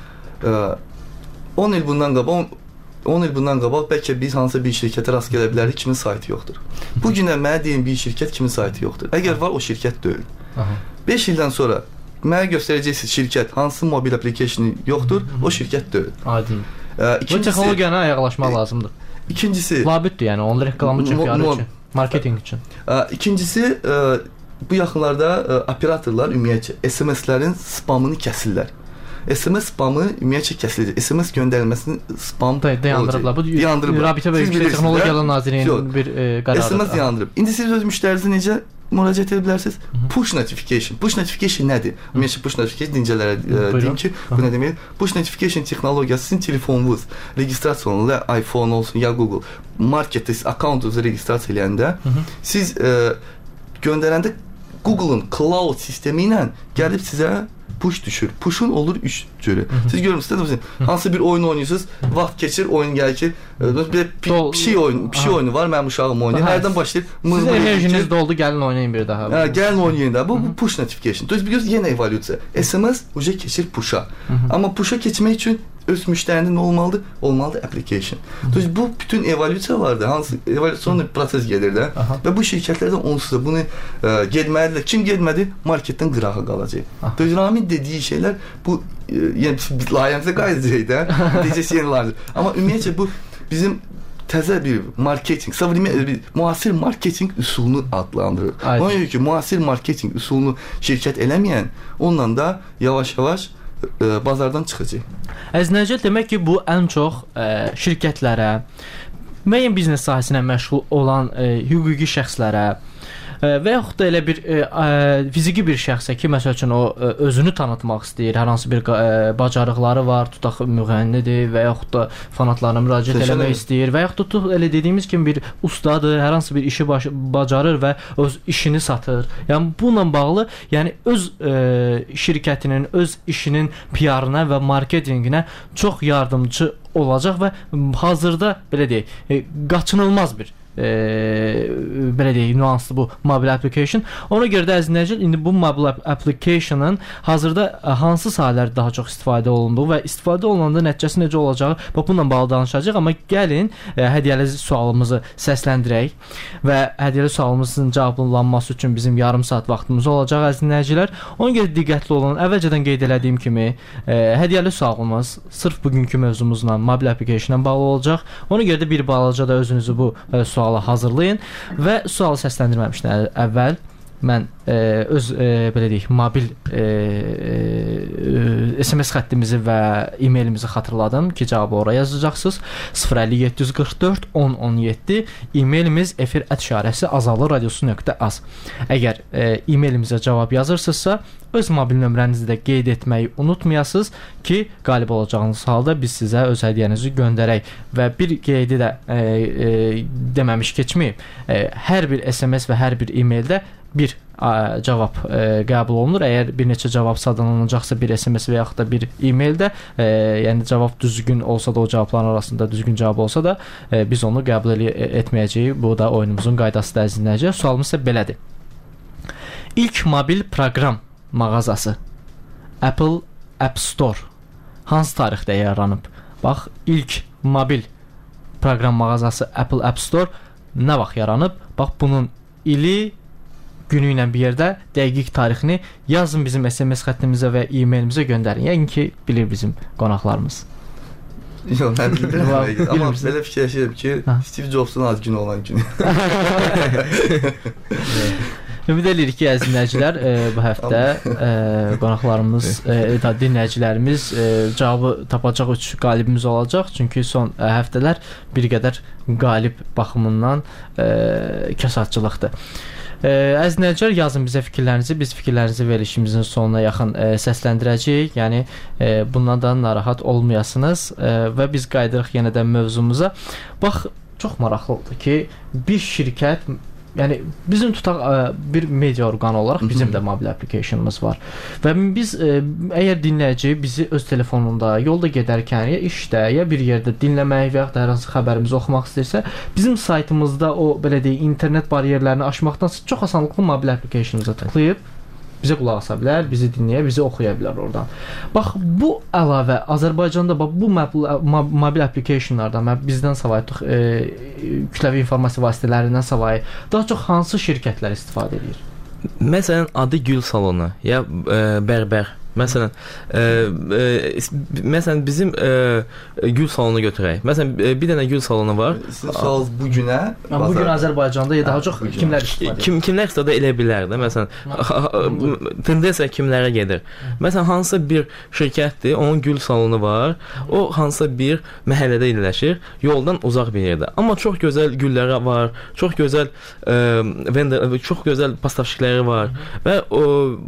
on il bundan qabaq on il bundan qabaq bəlkə biz hansısa bir şirkətə rast gələ bilərik, kimin saytı yoxdur. Bu günə mənə deyin bir şirkət kimin saytı yoxdur. Əgər var, o şirkət deyil. beş ildən sonra mənə göstərəcəksiniz şirkət hansı mobil application yoxdur, o şirkət deyil. Aydın. Bu texnologiyana ayaqlaşmaq lazımdır. İkincisi, labüddür, yəni onun reklamı üçün, P R üçün, marketinq üçün. İkincisi, bu yaxınlarda operatorlar ümumiyyətcə S M S-lərin spamını kəsirlər. S M S spamı ümumiyyətcə kəsilir. S M S göndərilməsini spam dayandırıblar. Bu Rabitə və Yüksək Texnologiyalar Nazirliyinin bir e, qərarıdır. S M S yandırıb. İndi siz öz müştərinizə necə müraciət edə bilərsiniz? Push notification. Push notification nədir? Ümumiyyətcə push notification dincələrə e, deyim ki, bu nə deməkdir? Push notification texnologiyası sizin telefonunuz registrasiyonu, iPhone olsun ya Google marketdə siz akkauntunuzu registrasiya edəndə siz e, göndərəndə Google'ın cloud sistemi ilə gəlib sizə push düşür. Push'un olur üç cürü. Siz görmürsünüz, hansı bir oyun oynuyorsunuz, vaxt keçir, oyun gəlir ki, bir pişik oyunu, pişik oyunu var, mənim uşağım oynayır. Hərdən başlayır. Sizin enerjiniz doldu, gəlin oynayın bir daha. Hə, gəlin oynayın da. Bu, bu push notification. To есть biliyorsunuz yenə evolyusiya. S M S uca keçir push'a. Amma push'a keçmək üçün öz müştərinin nə olmalıdır? Olmalıdır application. To есть bu bütün evolyusiyalarda hansı evolyusiyon bir proses gedir də və bu şirkətlərdən onsuz da bunu e, getməlidirlər. Kim getmədi? Marketdən qırağa qalacaq. To есть Ramin dediyi şeylər bu e, yəni layihəmizə qayıdacaq da. Deyəcək yenilərdir. Amma ümumiyyətcə bu bizim təzə bir marketinq, savremen bir müasir marketinq üsulunu adlandırır. Ona görə ki, müasir marketinq üsulunu şirkət eləməyən onunla da yavaş-yavaş e, bazardan çıxacaq. Əznəcə demək ki, bu ən çox e, şirkətlərə, müəyyən biznes sahəsinə məşğul olan e, hüquqi şəxslərə e, və yaxud da elə bir e, e, fiziki bir şəxsə ki, məsəl üçün o e, özünü tanıtmaq istəyir, hər hansı bir e, bacarıqları var, tutaq müğənnidir və yaxud da fanatlarına müraciət eləmək istəyir və yaxud da tutaq elə dediyimiz kimi bir ustadır, hər hansı bir işi baş, bacarır və öz işini satır. Yəni bununla bağlı, yəni öz e, şirkətinin, öz işinin P R-ına və marketinqinə çox yardımcı olacaq və hazırda belə deyək, e, qaçınılmaz bir e, belə deyək, nüanslı bu mobil application. Ona görə də əzizləyicilər, indi bu mobil application'ın hazırda hansı sahələr daha çox istifadə olunduğu və istifadə olunanda nəticəsi necə olacağı və bununla bağlı danışacağıq. Amma gəlin e, hədiyyəli sualımızı səsləndirək və hədiyyəli sualımızın cavablanması üçün bizim yarım saat vaxtımız olacaq əzizləyicilər. Ona görə diqqətli olun. Əvvəlcədən qeyd elədiyim kimi e, hədiyyəli sualımız sırf bugünkü mövzumuzla mobil application-la bağlı olacaq. Ona görə də bir balaca da özünüzü bu e, suala hazırlayın və sualı səsləndirməmişdən əvvəl mən e, öz e, belə deyək, mobil e, e, S M S xəttimizi və e-mailimizi xatırladım ki, cavabı oraya yazacaqsınız. sıfır əlli yeddi yüz qırx dörd on on yeddi e-mailimiz efir at işarəsi azalı radiosu nöqtə az. Əgər e, e-mailimizə cavab yazırsınızsa, öz mobil nömrənizi də qeyd etməyi unutmayasınız ki, qalib olacağınız halda biz sizə öz hədiyyənizi göndərək və bir qeydi də e, e, deməmiş keçməyib. E, hər bir S M S və hər bir e-maildə bir ə, cavab ə, qəbul olunur. Əgər bir neçə cavab sadalanacaqsa bir S M S və yaxud da bir e-maildə, ə, yəni cavab düzgün olsa da o cavabların arasında düzgün cavab olsa da ə, biz onu qəbul etməyəcəyik. Bu da oyunumuzun qaydası da əzizləyicilər. Sualımız isə belədir. İlk mobil proqram mağazası Apple App Store hansı tarixdə yaranıb? Bax, ilk mobil proqram mağazası Apple App Store nə vaxt yaranıb? Bax, bunun ili, günü ilə bir yerdə dəqiq tarixini yazın bizim S M S xəttimizə və e-mailimizə göndərin. Yəni ki, bilir bizim qonaqlarımız. Yox, mən bilmirəm. Amma Bilmirsən. belə fikirləşirəm ki, Ha. Steve Jobsun ad günü olan günü. Ümid edirik ki, əziz dinləyicilər, e, bu həftə e, qonaqlarımız, e, dinləyicilərimiz e, cavabı tapacaq üç qalibimiz olacaq. Çünki son e, həftələr bir qədər qalib baxımından e, kəsatçılıqdır. E, əziz dinləyicilər, yazın bizə fikirlərinizi. Biz fikirlərinizi verilişimizin sonuna yaxın e, səsləndirəcəyik. Yəni e, bundan da narahat olmayasınız e, və biz qayıdırıq yenə də mövzumuza. Bax, çox maraqlıdır ki, bir şirkət, yəni bizim tutaq ə, bir media orqanı olaraq bizim də mobil applicationımız var. Və biz ə, əgər dinləyici bizi öz telefonunda, yolda gedərkən, ya işdə, ya bir yerdə dinləmək və ya da hər hansı xəbərimizi oxumaq istəyirsə, bizim saytımızda o belə deyək internet bariyerlərini aşmaqdansa çox asanlıqla mobil applicationımıza tıklayıb bizə qulaq asa bilər, bizi dinləyə, bizi oxuya bilər oradan. Bax, bu əlavə Azərbaycanda bax, bu mobil, mobil applicationlardan bizdən savayı e, kütləvi informasiya vasitələrindən savayı daha çox hansı şirkətlər istifadə edir? Məsələn, adı Gül salonu ya e, bərbər. Məsələn, e, e, məsələn bizim e, gül salonunu götürək. Məsələn, e, bir dənə gül salonu var. Sizin sualınız bu günə Bu gün Azərbaycanda daha çox kimlər istifadə edir? Kim kimlər istifadə edə bilər də. Məsələn, tendensiya kimlərə gedir. Məsələn, hansısa bir şirkətdir, onun gül salonu var. O hansısa bir məhəllədə yerləşir, yoldan uzaq bir yerdə. Amma çox gözəl gülləri var, çox gözəl e, vendor, çox gözəl pastavşikləri var və o,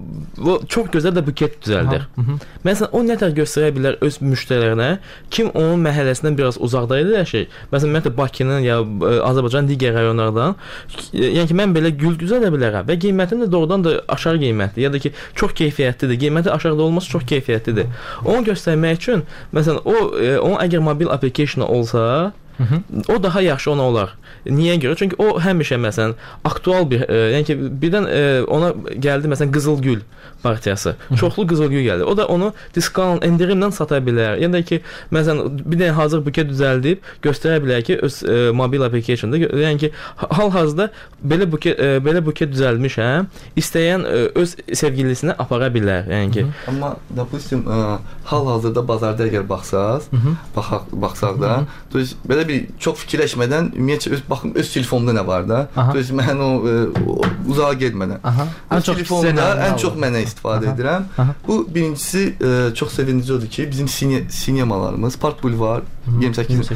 o çox gözəl də buket düzəldir. Məsələn, o nətər göstərə bilər öz müştərilərinə, kim onun məhəlləsindən biraz uzaqda yerləşir. Məsələn, ümumiyyətlə Bakının ya Azərbaycanın digər rayonlardan, yəni ki, mən belə gül düzəldə bilərəm və qiymətim də doğrudan da aşağı qiymətli, ya da ki, çox keyfiyyətlidir. Qiyməti aşağıda olması çox keyfiyyətlidir. Onu göstərmək üçün, məsələn, o onun əgər mobil application olsa, Hı -hı. o daha yaxşı ona olar. Niyə görə? Çünki o həmişə məsələn aktual bir, e, yəni ki, birdən e, ona gəldi məsələn Qızılgül partiyası. Hı -hı. Çoxlu Qızılgül gəldi. O da onu diskount, endirimlə sata bilər. Yəni ki, məsələn bir dənə hazır buket düzəldib göstərə bilər ki, öz e, mobil applicationda, yəni ki, hal-hazırda belə buket e, belə buket düzəltmişəm, istəyən e, öz sevgilisinə apara bilər. Yəni ki, Hı -hı. Amma допустим, e, hal-hazırda bazarda əgər baxsaz, baxaq baxsaq da, düz belə bir çox fikirləşmədən ümumiyyətcə öz baxım öz telefonumda nə var da, düz mən o, o uzağa getmədən. Ən çox telefonda ən çox mənə istifadə Aha. edirəm. Aha. Bu birincisi e, çox sevindirici odur ki, bizim sine, sinemalarımız, Park Bulvar, iyirmi səkkiz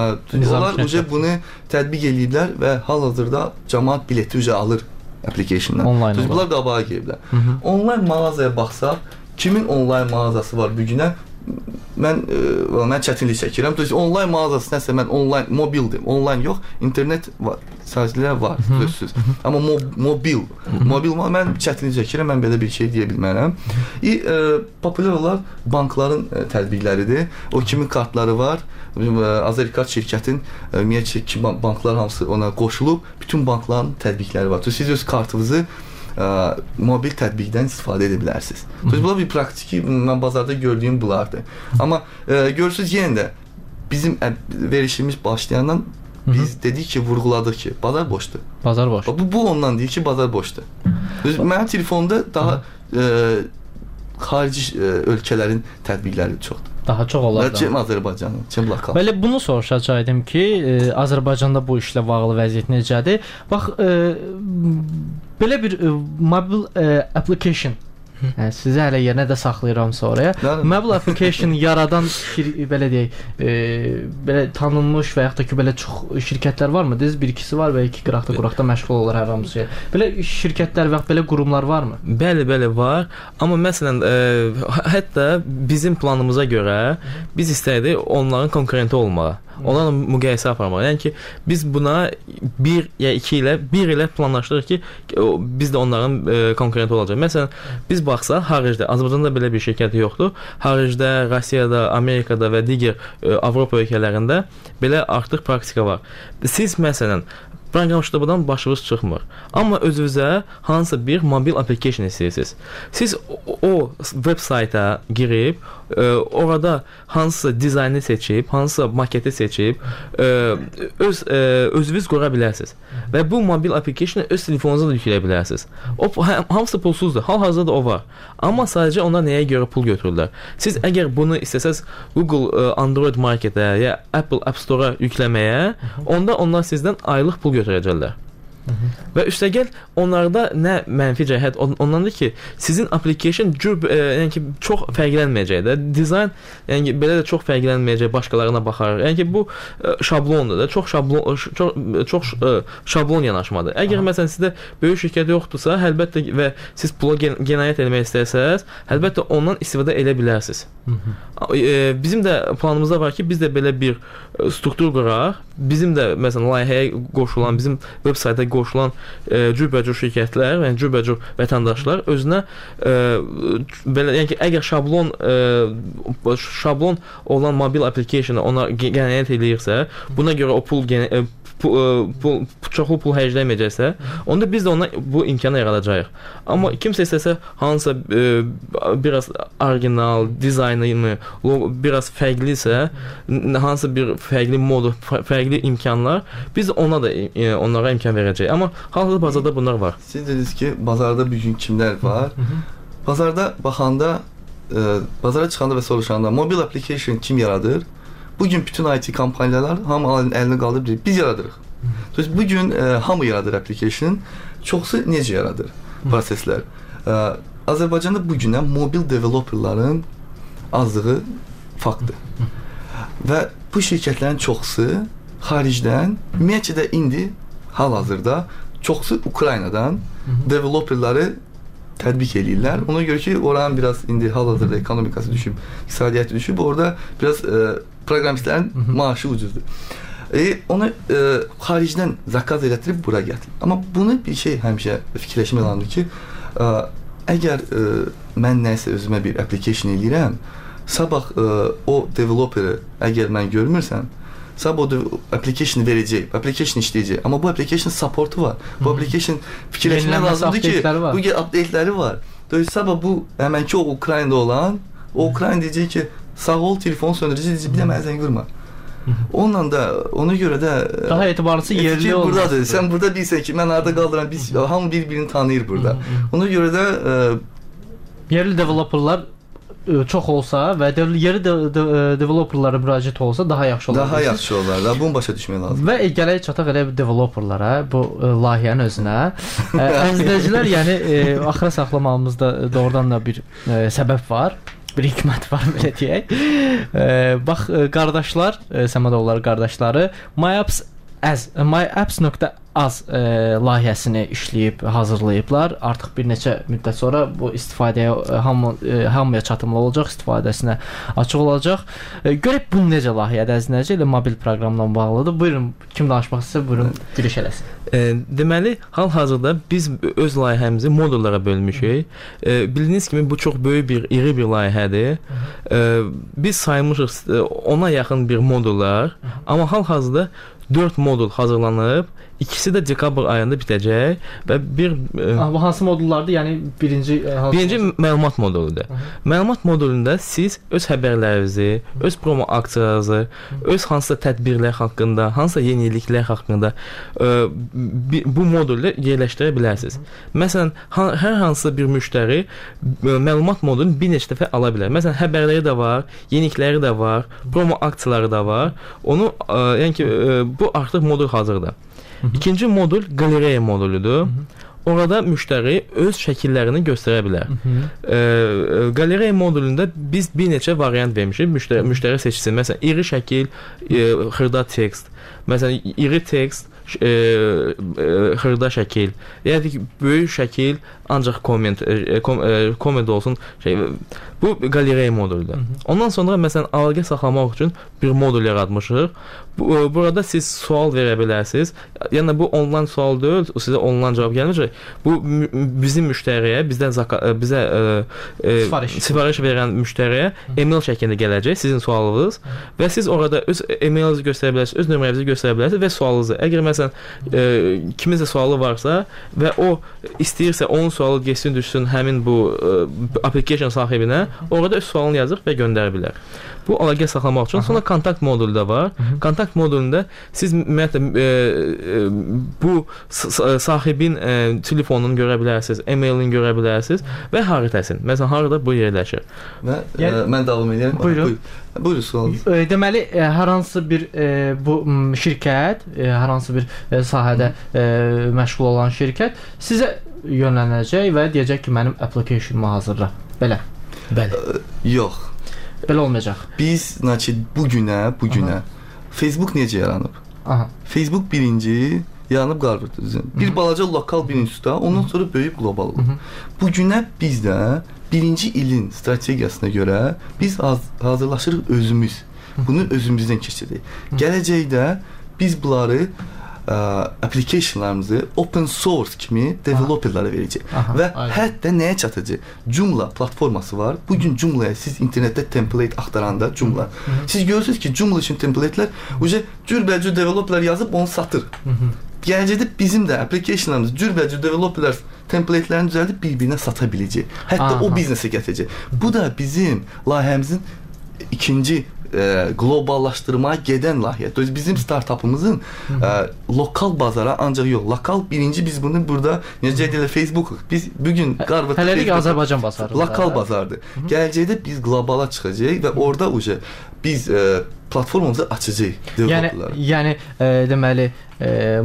onlar uca bunu tətbiq eləyiblər və hal-hazırda cəmaət bileti uca alır applicationdan. Düz bunlar qabağa gəliblər. Onlayn mağazaya baxsaq, kimin onlayn mağazası var bu günə? Mən e, mən çətinlik çəkirəm. Düz onlayn mağazası nəsə mən onlayn mobildir. Onlayn yox, internet var. Sahələr var, düzsüz. Amma mo mobil, mobil mən çətinlik çəkirəm. Mən belə bir şey deyə bilmərəm. E, e, populyar olaraq bankların e, tətbiqləridir. O kimin kartları var? Azərikart şirkətin ümumiyyətcə ki banklar hamısı ona qoşulub, bütün bankların tətbiqləri var. Siz öz kartınızı Ə, mobil tətbiqdən istifadə edə bilərsiniz. Düz bu bir praktiki mən bazarda gördüyüm bunlardır. Amma ə, görürsüz yenə də bizim ə, verişimiz başlayandan biz dedik ki, vurğuladıq ki, bazar boşdur. Bazar boş. Bu, bu ondan deyir ki, bazar boşdur. Düz mənim telefonda daha ə, xarici ə, ölkələrin tətbiqləri çoxdur. Daha çox olar da. Çin Azərbaycanın, Çin lokal. Belə bunu soruşacaqdım ki, e, Azərbaycanda bu işlə bağlı vəziyyət necədir? Bax, e, belə bir e, mobil e, application hə, sizi hələ yenə də saxlayıram sonraya. Mobil application yaradan belə deyək, e, belə tanınmış və yaxud da ki, belə çox şirkətlər varmı? Düz bir ikisi var və iki qıraqda quraqda məşğul olur hər hansı şey. Belə şirkətlər və belə qurumlar varmı? Bəli, bəli var. Amma məsələn, e, hətta bizim planımıza görə biz istərdik onların konkurenti olmağı. Onlarla müqayisə aparmaq. Yəni ki, biz buna bir ya iki ilə, bir ilə planlaşdırırıq ki, biz də onların e, konkurenti olacaq. Məsələn, biz baxsaq, xaricdə, Azərbaycanda belə bir şirkət yoxdur. Xaricdə, Rusiyada, Amerikada və digər e, Avropa ölkələrində belə artıq praktika var. Siz məsələn, proqramçılıqdan başınız çıxmır. Amma özünüzə hansısa bir mobil application istəyirsiniz. Siz o, o web sayta girib e, orada hansısa dizaynı seçib, hansısa maketi seçib, e, öz e, özünüz qura bilərsiniz. Və bu mobil application öz telefonunuza da yükləyə bilərsiniz. O hamısı pulsuzdur. Hal-hazırda o var. Amma sadəcə onlar nəyə görə pul götürürlər? Siz əgər bunu istəsəz Google Android Marketə ya Apple App Store-a yükləməyə, onda onlar sizdən aylıq pul götürəcəklər. Hı -hı. Və üstəgəl onlarda nə mənfi cəhət ondandır ki, sizin application cür, e, yəni ki, çox fərqlənməyəcək də. Dizayn, yəni belə də çox fərqlənməyəcək, başqalarına baxar. Yəni ki, bu e, şablondur da, çox şablon çox çox e, şablon yanaşmadır. Əgər Aha. məsələn sizdə böyük şirkət yoxdursa, əlbəttə və siz pula gen genayət etmək istəsəz, əlbəttə ondan istifadə edə bilərsiniz. Hı -hı. E, bizim də planımızda var ki, biz də belə bir struktur quraq. Bizim də məsələn layihəyə qoşulan, bizim veb saytda qoşulan e, cürbəcür şirkətlər, yəni cürbəcür vətəndaşlar özünə e, belə, yəni ki, əgər şablon e, şablon olan mobil application ona qənaət eləyirsə, buna görə o pul e, pul, pul, çoxlu pul xərcləməyəcəksə, onda biz də ona bu imkanı yaradacağıq. Amma kimsə istəsə hansısa e, biraz orijinal, dizaynı, biraz fərqlisə, hansısa bir fərqli mod, fərqli imkanlar, biz ona da e, onlara imkan verəcəyik. Amma hal-hazırda bazarda bunlar var. Siz dediniz ki, bazarda bugün kimlər var? Bazarda baxanda, e, bazara çıxanda və soruşanda mobil application kim yaradır? Bugün bütün I T kompaniyalar hamı əlini qaldırır, biz yaradırıq. Hı. Bugün e, hamı yaradır application, çoxsu necə yaradır proseslər? E, Azərbaycanda bugünə mobil developerların azlığı faktdır. Hı. Və bu şirkətlərin çoxsu xaricdən, ümumiyyətcə də indi hal-hazırda çoxsu Ukraynadan Hı. developerları tətbiq eləyirlər. Ona görə ki, oranın biraz indi hal-hazırda ekonomikası düşüb, iqtisadiyyatı düşüb, orada biraz e, proqramistlərin Hı -hı. maaşı ucuzdur. E, onu e, xaricdən zakaz elətdirib bura gətirir. Amma bunu bir şey həmişə fikirləşmə lazımdır ki, e, əgər e, mən nəsə özümə bir application eləyirəm, sabah e, o developeri əgər mən görmürsəm, sabah o application verəcək, application işləyəcək. Amma bu application supportu var. Bu Hı -hı. application fikirləşmə lazımdır ki, bu update-ləri var. Dolayısıyla sabah bu həmən ki o Ukraynada olan, o Ukrayna deyəcək ki, sağ ol, telefon söndürəcək, bir də mənə zəng vurma. Onunla da, ona görə də daha etibarlısı yerli olmalıdır. Buradadır. Sən burada bilsən ki, mən harada qaldıram, biz hamı bir-birini tanıyır burada. Ona görə də e, yerli developerlar çox olsa və yerli de de developerlara müraciət olsa daha yaxşı olar. Daha yaxşı olar da, bunu başa düşmək lazımdır. Və gələk çataq elə developerlara, bu e, layihənin özünə. Əzizləyicilər, yəni e, axıra saxlamağımızda doğrudan da bir e, səbəb var. Bir hikmət var, belə deyək. E, bax, qardaşlar, e, Səmədoğulları qardaşları MyApps az myapps.az e, layihəsini işləyib, hazırlayıblar. Artıq bir neçə müddət sonra bu istifadəyə hamı, e, hamıya çatımlı olacaq, istifadəsinə açıq olacaq. E, görək bu necə layihədir, əzizləyicilər, ilə mobil proqramla bağlıdır. Buyurun, kim danışmaq istəyir, buyurun, giriş eləsin. E, deməli, hal-hazırda biz öz layihəmizi modullara bölmüşük. E, bildiyiniz kimi bu çox böyük bir, iri bir layihədir. E, biz saymışıq ona yaxın bir modullar, amma hal-hazırda dörd modul hazırlanıb, ikisi də dekabr ayında bitəcək və bir e, ah, bu hansı modullardır? Yəni birinci e, hansı birinci modul? Məlumat moduludur. Hı -hı. Məlumat modulunda siz öz xəbərlərinizi, Hı -hı. öz promo aksiyalarınızı, Hı -hı. öz hansısa tədbirlər haqqında, hansısa yeniliklər haqqında e, bu modulda yerləşdirə bilərsiniz. Hı -hı. Məsələn, ha hər hansısa bir müştəri e, məlumat modulunu bir neçə dəfə ala bilər. Məsələn, xəbərləri də var, yenilikləri də var, promo aksiyaları da var. Onu e, yəni ki, e, bu artıq modul hazırdır. Hı -hı. İkinci modul qalereya moduludur. Hı -hı. Orada müştəri öz şəkillərini göstərə bilər. Hı -hı. E, qalereya modulunda biz bir neçə variant vermişik. Müştəri, müştəri seçsin. Məsələn, iri şəkil, e, xırda tekst. Məsələn, iri tekst, e, e, xırda şəkil. Yəni ki, böyük şəkil ancaq komment, e, kom, e, komment olsun. Şey, bu qalereya moduludur. Hı -hı. Ondan sonra məsələn əlaqə saxlamaq üçün bir modul yaratmışıq. Bu, burada siz sual verə bilərsiniz. Yəni bu onlayn sual deyil, sizə onlayn cavab gəlməyəcək. Bu bizim müştəriyə, bizdən bizə e, e, sifariş. sifariş verən müştəriyə e-mail şəklində gələcək sizin sualınız və siz orada öz e-mailinizi göstərə bilərsiniz, öz nömrənizi göstərə bilərsiniz və sualınızı. Əgər məsələn, e, kiminsə sualı varsa və o istəyirsə onun sualı getsin düşsün həmin bu e, application sahibinə, orada öz sualını yazır və göndərə bilər. Bu əlaqə saxlamaq üçün. Sonra kontakt modulu da var. Hı -hı. Kontakt modulunda siz ümumiyyətlə e, e, bu sahibin e, telefonunu görə bilərsiniz, e-mailini görə bilərsiniz və xəritəsini. Məsələn, harada bu yerləşir. Və yəni, e, mən davam edirəm. Buyurun. Buyurun sual. E, deməli, e, hər hansı bir e, bu şirkət, e, hər hansı bir e, sahədə e, məşğul olan şirkət sizə yönlənəcək və deyəcək ki, mənim application'ımı hazırla. Belə. Bəli. E, yox. Belə olmayacaq. Biz, значит, bu günə, bu günə Aha. Facebook necə yaranıb? Aha. Facebook birinci yaranıb qarvırdı. Bir Hı-hı. balaca lokal bir institutda, ondan sonra böyük qlobal oldu. Bu günə biz də birinci ilin strategiyasına görə biz haz- hazırlaşırıq özümüz. Bunu özümüzdən keçiririk. Gələcəkdə biz bunları ə, applicationlarımızı open source kimi developerlara verəcək. Aha, və aynen. Hətta nəyə çatacaq? Joomla platforması var. Bu gün Joomla'ya siz internetdə template axtaranda Joomla, Hı -hı. siz görürsünüz ki, Joomla üçün templatelər uje cürbəcür developerlar yazıb onu satır. Hı -hı. Gələcəkdə bizim də applicationlarımız cürbəcür developerlar templatelərini düzəldib bir-birinə sata biləcək. Hətta Aha. o biznesə gətirəcək. Bu da bizim layihəmizin ikinci e, globallaşdırmaya gedən layihə. Bizim startupımızın e, lokal bazara ancaq yox, lokal birinci biz bunu burada necə deyirlər Facebook. Biz bu gün qarvıt Hələlik Azərbaycan bazarı. Lokal bazardır. Gələcəkdə biz qlobala çıxacağıq və orada uje biz e, platformamızı açacağıq developerlara. Yəni yəni e, deməli e,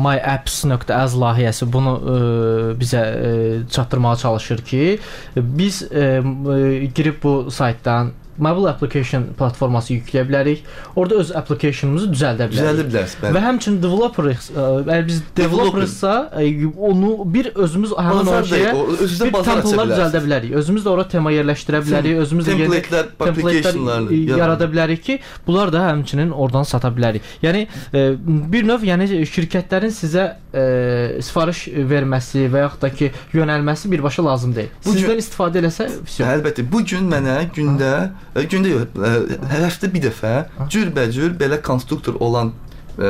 myapps.az layihəsi bunu e, bizə e, çatdırmağa çalışır ki, biz e, e, girib bu saytdan mobile application platforması yükləyə bilərik. Orada öz application'ımızı düzəldə bilərik. Düzəldə bilərsiniz. Və həmçinin developer, əgər biz developersa, onu bir özümüz həmin o şeyə bir templatelar düzəldə bilərik. Özümüz də ora tema yerləşdirə bilərik. Özümüz də templatelər, application'larını yarada bilərik ki, bunlar da həmçinin oradan sata bilərik. Yəni bir növ, yəni şirkətlərin sizə e, sifariş verməsi və yaxud da ki, yönəlməsi birbaşa lazım deyil. Bu Sizdən istifadə eləsə, əlbəttə, bu gün mənə gündə gündə yox, hər həftə bir dəfə cürbəcür belə konstruktor olan ə,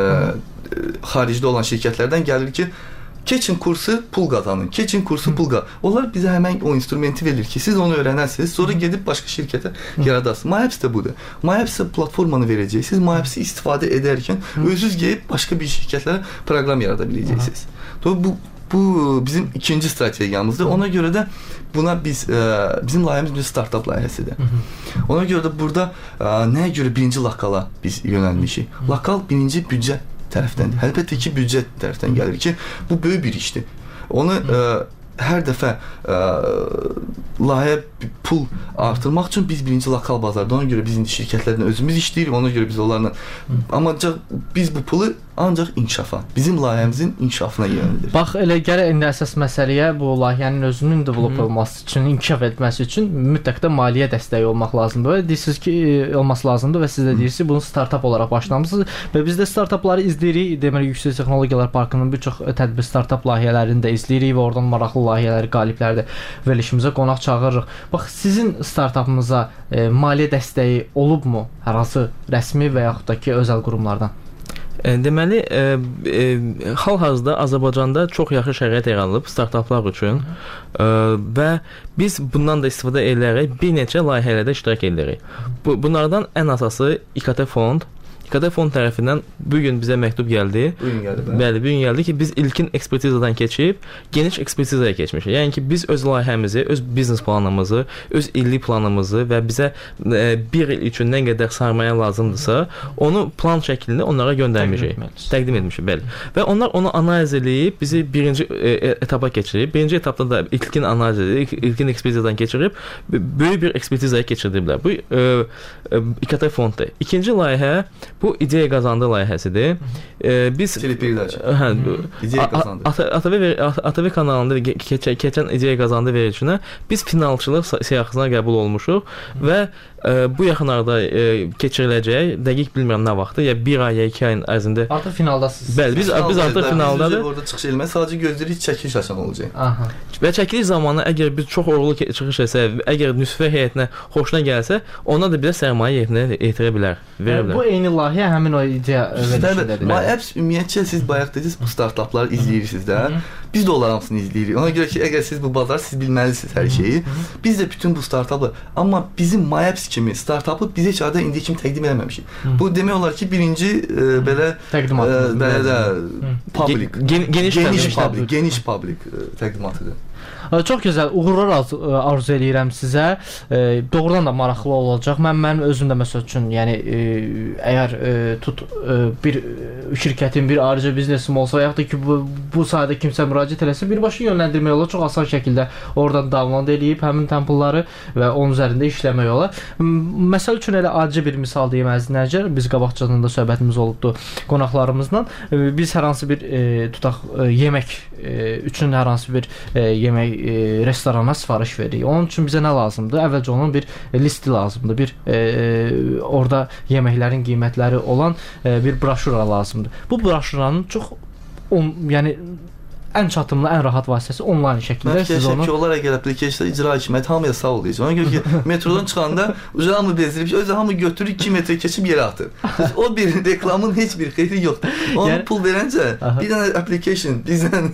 xaricdə olan şirkətlərdən gəlir ki, keçin kursu pul qazanın, keçin kursu pul qazanın. Onlar bizə həmən o instrumenti verir ki, siz onu öyrənərsiniz, sonra gedib başqa şirkətə yaradarsınız. MyApps də budur. MyApps platformanı verəcək. Siz MyApps'i istifadə edərkən özünüz gəlib başqa bir şirkətlərə proqram yarada biləcəksiniz. Bu Bu bizim ikinci strategiyamızdır. Ona görə də buna biz e, bizim layihəmiz bir startup layihəsidir. Ona görə də burada e, nəyə görə birinci lokala biz yönəlmişik? Lokal birinci büdcə tərəfdən, əlbəttə ki, büdcə tərəfdən gəlir ki, bu böyük bir işdir. Onu e, hər dəfə ə, layihə pul artırmaq üçün biz birinci lokal bazarda, ona görə biz indi şirkətlərlə özümüz işləyirik, ona görə biz onlarla amma biz bu pulu ancaq inkişafa, bizim layihəmizin inkişafına yönəldir. Bax, elə gələ indi əsas məsələyə bu layihənin özünün develop olması üçün, inkişaf etməsi üçün mütləq də maliyyə dəstəyi olmaq lazımdır. Deyirsiniz ki, olması lazımdır və siz də deyirsiniz, bunu startup olaraq başlamısınız və biz də startupları izləyirik. Deməli, Yüksək Texnologiyalar Parkının bir çox tədbir startup layihələrini də izləyirik və oradan maraqlı layihələri, qalibləri də verilişimizə qonaq çağırırıq. Bax, sizin startupınıza e, maliyyə dəstəyi olubmu? Hər hansı rəsmi və yaxud da ki, özəl qurumlardan? Deməli, e, e, hal-hazırda Azərbaycanda çox yaxşı şərait yaradılıb startaplar üçün e, və biz bundan da istifadə edərək bir neçə layihələrdə iştirak edirik. Bu, bunlardan ən əsası İ K T fond. İ K T fond tərəfindən bu gün bizə məktub gəldi. Bu gün gəldi. Bəli, bəli bu gün gəldi ki, biz ilkin ekspertizadan keçib geniş ekspertizaya keçmişik. Yəni ki, biz öz layihəmizi, öz biznes planımızı, öz illik planımızı və bizə e, bir il üçün nə qədər sərmayə lazımdırsa, onu plan şəklində onlara göndərmişik. Təqdim etmişik, bəli. Və onlar onu analiz edib bizi birinci e, etapa keçirib. Birinci etapda da ilkin analiz edib, ilkin ekspertizadan keçirib böyük bir ekspertizaya keçirdiblər. Bu e, e, İ K T fonddur. İkinci layihə bu ideya qazandı layihəsidir. Ee, biz hə, ideya qazandı. A T V A T V kanalında keçən keçən ideya qazandı verilişinə biz finalçılıq siyahısına qəbul olmuşuq və Ə, bu yaxınlarda ə, keçiriləcək. Dəqiq bilmirəm nə vaxtı, ya bir ay ya iki ayın ərzində. Artıq finaldasınız. Bəli, biz biz artıq finaldadır. Orada çıxış eləmək sadəcə gözləyirik çəkiliş asan olacaq. Aha. Və çəkiliş zamanı əgər biz çox uğurlu çıxış etsək, əgər nüsfə heyətinə xoşuna gəlsə, ona da bizə sərmayə yerinə yetirə bilər, verə bilər. Bu eyni layihə həmin o ideya verilişindədir. MyApps ümumiyyətcə siz bayaq dediniz bu startapları izləyirsiniz də. Biz də onların hamısını izləyirik. Ona görə ki, əgər siz bu bazar siz bilməlisiniz hər şeyi. Biz də bütün bu startaplar, amma bizim MyApps kimi startapı biz heç ada indiyə kimi təqdim eləməmişik. Bu demək olar ki, birinci e, belə təqdimatı, belə də public, Gen geniş, geniş public, geniş public təqdimatıdır. Çox gözəl, uğurlar arzu eləyirəm sizə. E, doğrudan da maraqlı olacaq. Mən mənim özüm də məsəl üçün, yəni e, əgər e, tut e, bir şirkətin, bir ayrıca biznesim olsa, yaxud da ki bu, bu sayədə kimsə müraciət eləsə, birbaşa yönləndirmək olar. Çox asan şəkildə oradan download eləyib həmin templeları və onun üzərində işləmək olar. Məsəl üçün elə acı bir misal deyim əziz dinləyicilər. Biz qabaqcadan da söhbətimiz olubdu qonaqlarımızla. E, biz hər hansı bir e, tutaq e, yemək e, üçün hər hansı bir e, yemək e, restorana sifariş veririk. Onun üçün bizə nə lazımdır? Əvvəlcə onun bir listi lazımdır. Bir e, orada yeməklərin qiymətləri olan e, bir broşura lazımdır. Bu broşuranın çox on, yəni ən çatımlı, ən rahat vasitəsi onlayn şəkildə siz onu. Ki, onlar əgər applicationda icra hakimiyyəti hamıya sağ ol deyəcək. Ona görə ki, metrodan çıxanda uca hamı bezdirib, özü hamı götürür iki metre keçib yerə atır. O bir reklamın heç bir xeyri yoxdur. Onu yəni, pul verəncə bir dənə application bizdən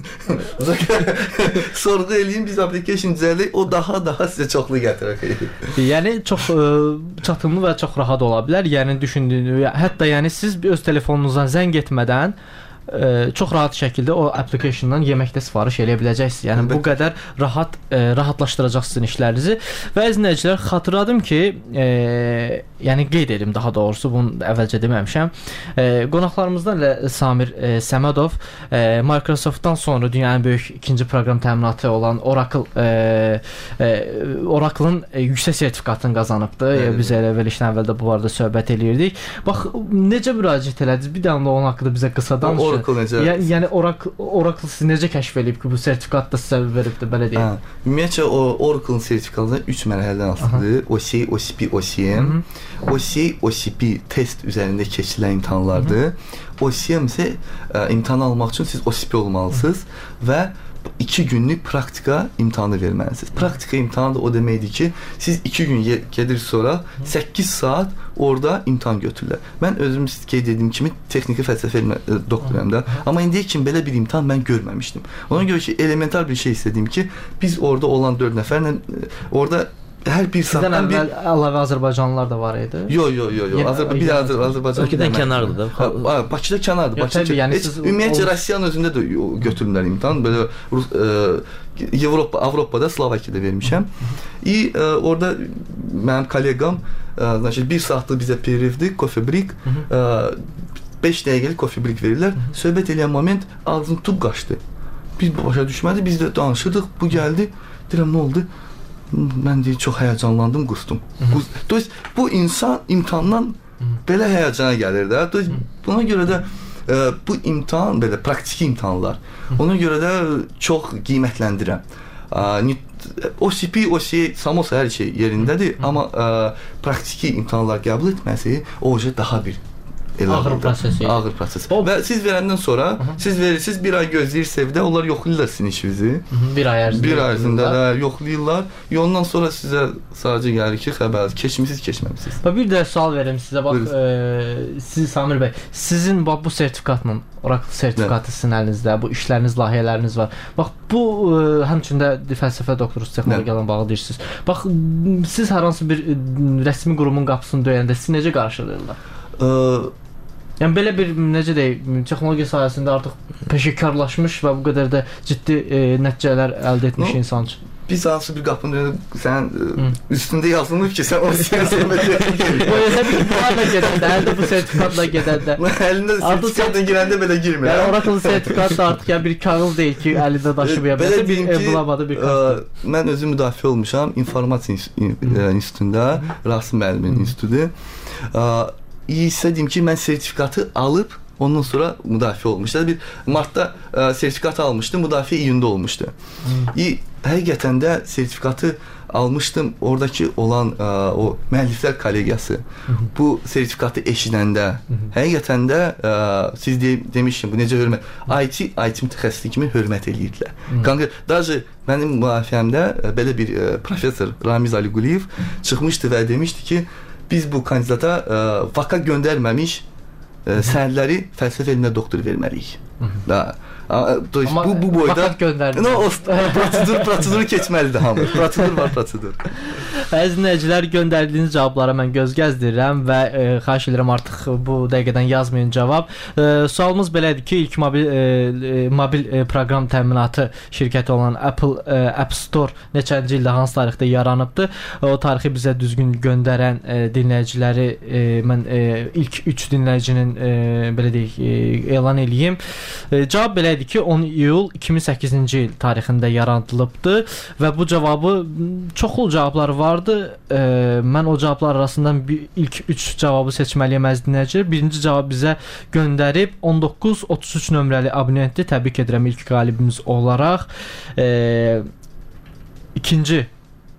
sorğu eləyin, biz application düzəldək, o daha daha sizə çoxlu gətirər. Yəni çox ə, çatımlı və çox rahat ola bilər. Yəni düşündüyünüz, hətta yəni siz öz telefonunuzdan zəng etmədən Ə, çox rahat şəkildə o applicationdan yeməkdə sifariş eləyə biləcəksiniz. Yəni bu qədər rahat ə, rahatlaşdıracaq sizin işlərinizi. Və əziz dinləyicilər, xatırladım ki, ə, yəni qeyd edim daha doğrusu, bunu əvvəlcə deməmişəm. Ə, qonaqlarımızdan elə Samir ə, Səmədov ə, Microsoftdan sonra dünyanın böyük ikinci proqram təminatı olan Oracle ə, ə, Oracle-ın yüksək sertifikatını qazanıbdı. Evet. Biz elə verilişdən əvvəl də bu barədə söhbət eləyirdik. Bax, necə müraciət elədiniz? Bir də onun haqqında bizə qısa danışın. Yəni, yəni Oracle, Oracle sizi necə kəşf edib ki, bu sertifikat da sizə veribdir, belə deyim? Ümumiyyətcə, Oracle-ın sertifikatı üç mərhələdən asılıdır. O C, O C P, O C M. O C, O C P test üzərində keçirilən imtahanlardır. O C M isə ə, imtahan almaq üçün siz O C P olmalısınız və iki günlük praktika imtahanı verməlisiniz. Praktika imtahanı da o deməkdir ki, siz iki gün gedir sonra səkkiz saat orada imtahan götürürlər. Mən özüm qeyd etdiyim kimi texniki fəlsəfə doktoram da. Amma indiyə kimi belə bir imtahan mən görməmişdim. Ona görə ki, elementar bir şey istədim ki, biz orada olan dörd nəfərlə orada hər bir saatdan bir əlavə Azərbaycanlılar da var idi. Yox, yox, yox, yox. Azərbaycan bir Azər Azərbaycan Bakıdan kənardır da. Ha, Bakıda kənardır. Bakıda. Yəni ümumiyyətcə Rusiyanın özündə də götürürlər imtahan. Belə Rus Avropa, Avropada, Slovakiyada vermişəm. İ orada mənim kolleqam, значит, bir saatlıq bizə perivdi, coffee break. beş dəqiqəlik coffee break verirlər. Söhbət eləyən moment ağzını tutub qaçdı. Biz başa düşmədi, biz də danışırdıq. Bu gəldi. Deyirəm, nə oldu? Mən deyir, çox həyəcanlandım, qustum. Qus bu insan imtahandan belə həyəcana gəlir də. Buna görə də e, bu imtahan belə praktiki imtahanlar. Ona görə də çox qiymətləndirəm. O C P, O C, samosa hər şey yerindədir, amma e, praktiki imtahanlar qəbul etməsi o daha bir ağır prosesi. Ağır proses. O... Və siz verəndən sonra, Hı -hı. siz verirsiniz, bir ay gözləyirsiniz də, onlar yoxlayırlar sizin işinizi. Hı -hı. Bir ay ərzində. Bir ay ərzində də yoxlayırlar. Və ondan sonra sizə sadəcə gəlir ki, xəbər, keçmisiniz, keçməmisiniz. Və bir də sual verim sizə. Bax, e, siz Samir bəy, sizin bax bu sertifikatla, Oracle sertifikatı sizin əlinizdə, bu işləriniz, layihələriniz var. Bax, bu e, həmçində fəlsəfə doktorusu texnologiyalarla bağlı deyirsiniz. Bax, siz hər hansı bir e, rəsmi qurumun qapısını döyəndə siz necə qarşılayırlar? E, Yəni belə bir, necə deyim, texnologiya sayəsində artıq peşəkarlaşmış və bu qədər də ciddi e, nəticələr əldə etmiş no, insan üçün. Biz hansı bir qapını dönüb, sən Hı. üstündə yazılmır ki, sən o siyasətlə gedəndə. O yazı bir puanla gedəndə, əldə bu sertifikatla gedəndə. Əlində sertifikatla girəndə belə girmir. Yəni Oracle sertifikatı artıq yəni bir kağız deyil ki, əlində daşımaya bilməsə, bir evlamadı bir kağız. Mən özüm müdafiə olmuşam informasiya institutunda, Rasim müəllimin institutu. İstədim ki, mən sertifikatı alıb ondan sonra müdafiə olmuşdu. Bir martda ə, sertifikat almışdım, müdafiə iyunda olmuşdu. Hmm. İ, həqiqətən də sertifikatı almışdım. Oradakı olan ə, o müəlliflər kollegiyası bu sertifikatı eşidəndə, həqiqətən də ə, siz de, demişkin bu necə hörmət, I T, I T mütəxəssisi kimi hörmət edirdilər. Konkret, даже mənim müafiəmdə belə bir ə, professor Ramiz Aliquliyev çıxmışdı və demişdi ki, biz bu kandidata ə, vaka göndərməmiş ə, sənədləri fəlsəfə elmində doktor verməliyik. Da. To есть bu bu boyda vaxt göndərdi. No, o prosedur proseduru keçməlidir hamı. Prosedur var, prosedur. Əziz dinləyicilər, göndərdiyiniz cavablara mən göz gəzdirirəm və e, xahiş edirəm artıq bu dəqiqədən yazmayın cavab. E, sualımız belədir ki, ilk mobil e, mobil e, proqram təminatı şirkəti olan Apple e, App Store neçənci ildə, hansı tarixdə yaranıbdı? O tarixi bizə düzgün göndərən e, dinləyiciləri e, mən e, ilk üç dinləyicinin e, belə deyək e, elan eləyim. E, cavab belədir ki, on iyul iki min səkkizinci il tarixində yaradılıbdı və bu cavabı çoxlu cavablar vardı. E, mən o cavablar arasından bir, ilk üç cavabı seçməliyəm əziz dinləyicilər. Birinci cavab bizə göndərib on doqquz otuz üç nömrəli abunentdir. Təbrik edirəm ilk qalibimiz olaraq. E, ikinci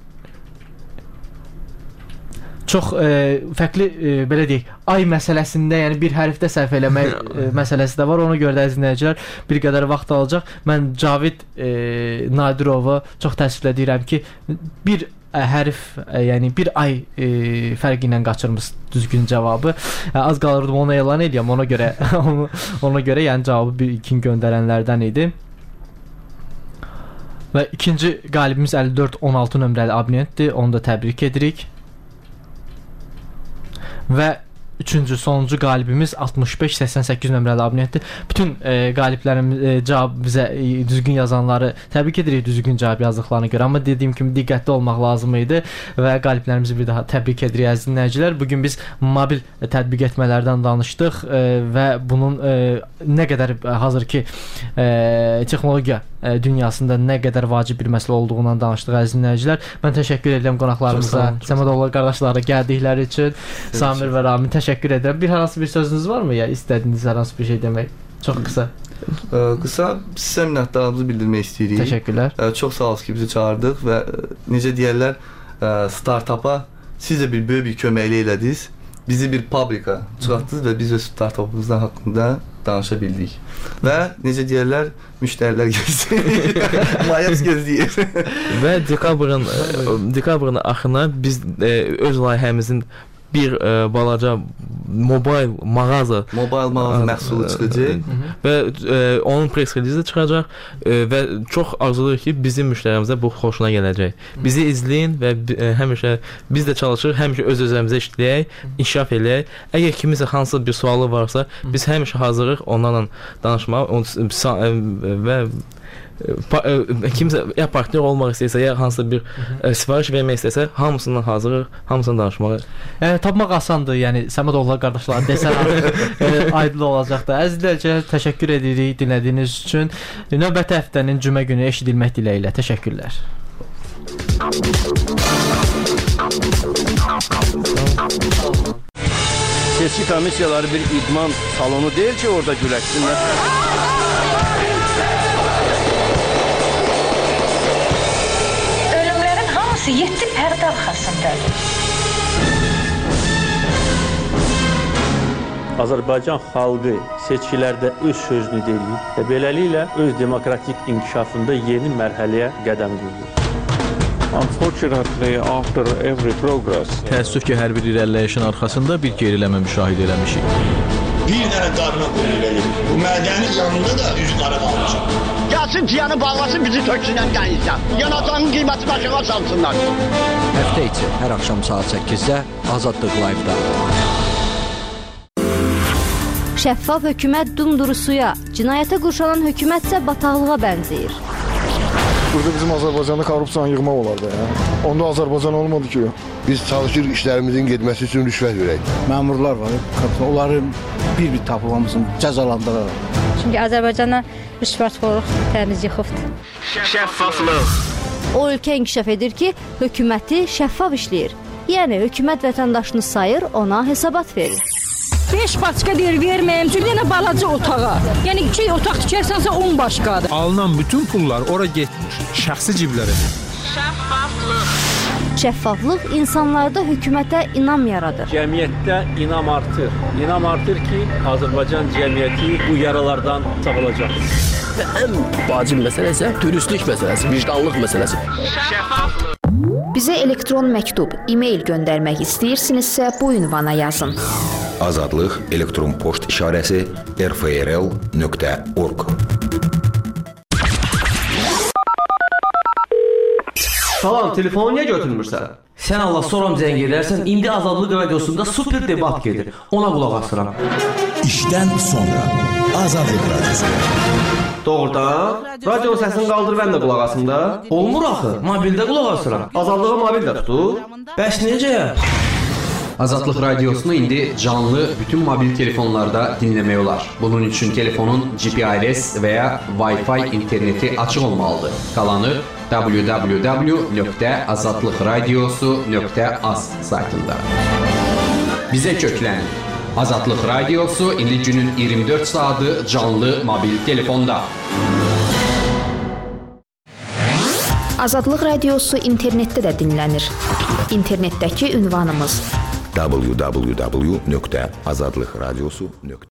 çox e, fərqli e, belə deyək, ay məsələsində, yəni bir hərfdə səhv eləmək e, məsələsi də var. Ona görə də əziz dinləyicilər bir qədər vaxt alacaq. Mən Cavid e, Nadirovu çox təəssüflə deyirəm ki, bir ə, hərf, ə, yəni bir ay e, fərqi ilə qaçırmış düzgün cavabı. Ə, az qalırdım onu elan edəyəm. Ona görə onu, ona görə yəni cavabı bir ilkin göndərənlərdən idi. Və ikinci qalibimiz əlli dörd on altı nömrəli abunentdir. Onu da təbrik edirik. Və üçüncü, sonuncu qalibimiz altmış beş səksən səkkiz nömrəli abunentdir. Bütün e, qaliblərimiz e, cavab bizə e, düzgün yazanları təbrik edirik düzgün cavab yazdıqlarına görə. Amma dediyim kimi diqqətli olmaq lazım idi və qaliblərimizi bir daha təbrik edirik əziz dinləyicilər. Bu gün biz mobil e, tətbiq etmələrdən danışdıq e, və bunun e, nə qədər e, hazırki e, texnologiya e, dünyasında nə qədər vacib bir məsələ olduğundan danışdıq əziz dinləyicilər. Mən təşəkkür edirəm qonaqlarımıza, Səmədoğlu qardaşlara gəldikləri üçün. Samir və Ramin təşəkkür edirəm. Bir hansı bir sözünüz varmı ya? İstədiyiniz hər hansı bir şey demək? Çox qısa. Ə, qısa sizə minnətdarlığımızı bildirmək istəyirik. Təşəkkürlər. Ə, çox sağ olun ki, bizi çağırdıq və necə deyirlər, ə, startapa siz də bir böyük bir köməkli elədiniz. Bizi bir fabrika çıxartdınız və biz öz startapımızdan haqqında danışa bildik. Və necə deyirlər, müştərilər gözləyir. Mayas gözləyir. Və dekabrın dekabrın axırına biz e, öz layihəmizin bir e, balaca mobil mağaza mobil mağaza məhsulu çıxacaq və e, onun press release çıxacaq e, və çox arzuluyoruz ki, bizim müştərimizə bu xoşuna gələcək. Bizi izləyin və e, həmişə biz də çalışırıq, həmişə öz özümüzə işləyək, inkişaf eləyək. Əgər kimisə hansısa bir sualı varsa, biz həmişə hazırıq onlarla danışmağa və Pa, e, kimsə ya partner olmaq istəyirsə, ya hansısa bir e, sifariş vermək istəsə, hamısından hazırıq, hamısından danışmağa. Yəni tapmaq asandır. Yəni Səmədoğlu qardaşlar desələr e, aydın olacaqdır. Əziz dinləyicilər, təşəkkür edirik dinlədiyiniz üçün. Növbəti həftənin cümə günü eşidilmək diləyilə. Təşəkkürlər. Seçki komissiyaları bir idman salonu deyil ki, orada güləşsinlər. yeddi pərdə arxasındadır. Azərbaycan xalqı seçkilərdə öz sözünü deyir və beləliklə öz demokratik inkişafında yeni mərhələyə qədəm qoyur. Unfortunately, after every progress, təəssüf ki, hər bir irəliləyişin arxasında bir geriləmə müşahidə eləmişik. Bir dənə qarına qoyulur verir. Bu mədənin yanında da üzü qara qalmışaq. Gəlsin ciyanı bağlasın, bizi töksünən qənizdən. Yanacağın qiymətini aşağı salsınlar. Həftə içi hər axşam saat səkkizdə Azadlıq Live-da. Şəffaf hökumət dumdurusuya, cinayətə qurşanan hökumətsə bataqlığa bənzəyir. Burada bizim Azərbaycanda korrupsiyanı yığmaq olardı. Ya. Onda Azərbaycan olmadı ki. Biz çalışırıq işlərimizin getməsi üçün rüşvət verək. Məmurlar var, onların bir-bir tapılmasını cəzalandırır. Çünki Azərbaycana rüşvətxorluq təmiz yıxıbdır. Şəffaflıq. O ölkə inkişaf edir ki, hökuməti şəffaf işləyir. Yəni hökumət vətəndaşını sayır, ona hesabat verir. beş başqa deyir verməyəm, çünki yenə balaca otağa. Yəni iki otaq tikərsənsə on başqadır. Alınan bütün pullar ora getmir, şəxsi ciblərə. Şəffaflıq. Şəffaflıq insanlarda hökumətə inam yaradır. Cəmiyyətdə inam artır. İnam artır ki, Azərbaycan cəmiyyəti bu yaralardan sağalacaq. Və ən vacib məsələ isə dürüstlük məsələsi, vicdanlıq məsələsi. Bizə elektron məktub, e-mail göndərmək istəyirsinizsə bu ünvana yazın. Azadlıq elektron poçt işarəsi r f r l nöqtə org. Salam, telefonu niyə götürmürsən? Sən Allah soram zəng edərsən, indi Azadlıq radiosunda super debat gedir. Ona qulaq asıram. İşdən sonra Azadlıq radiosu. Doğrudan? Radionun səsini qaldır, mən də qulaq asım da. Olmur axı, mobildə qulaq asıram. Azadlığı mobildə tutur. Bəs necə? Azadlıq radiosunu indi canlı bütün mobil telefonlarda dinləmək olar. Bunun üçün telefonun G P R S və ya Wi-Fi interneti açıq olmalıdır. Qalanı w w w nöqtə azadlıq radiosu nöqtə az saytında. Bizə köklənin. Azadlıq radiosu indi günün iyirmi dörd saatı canlı mobil telefonda. Azadlıq radiosu internetdə də dinlənir. İnternetdəki ünvanımız w w w nöqtə azadlıq radiosu nöqtə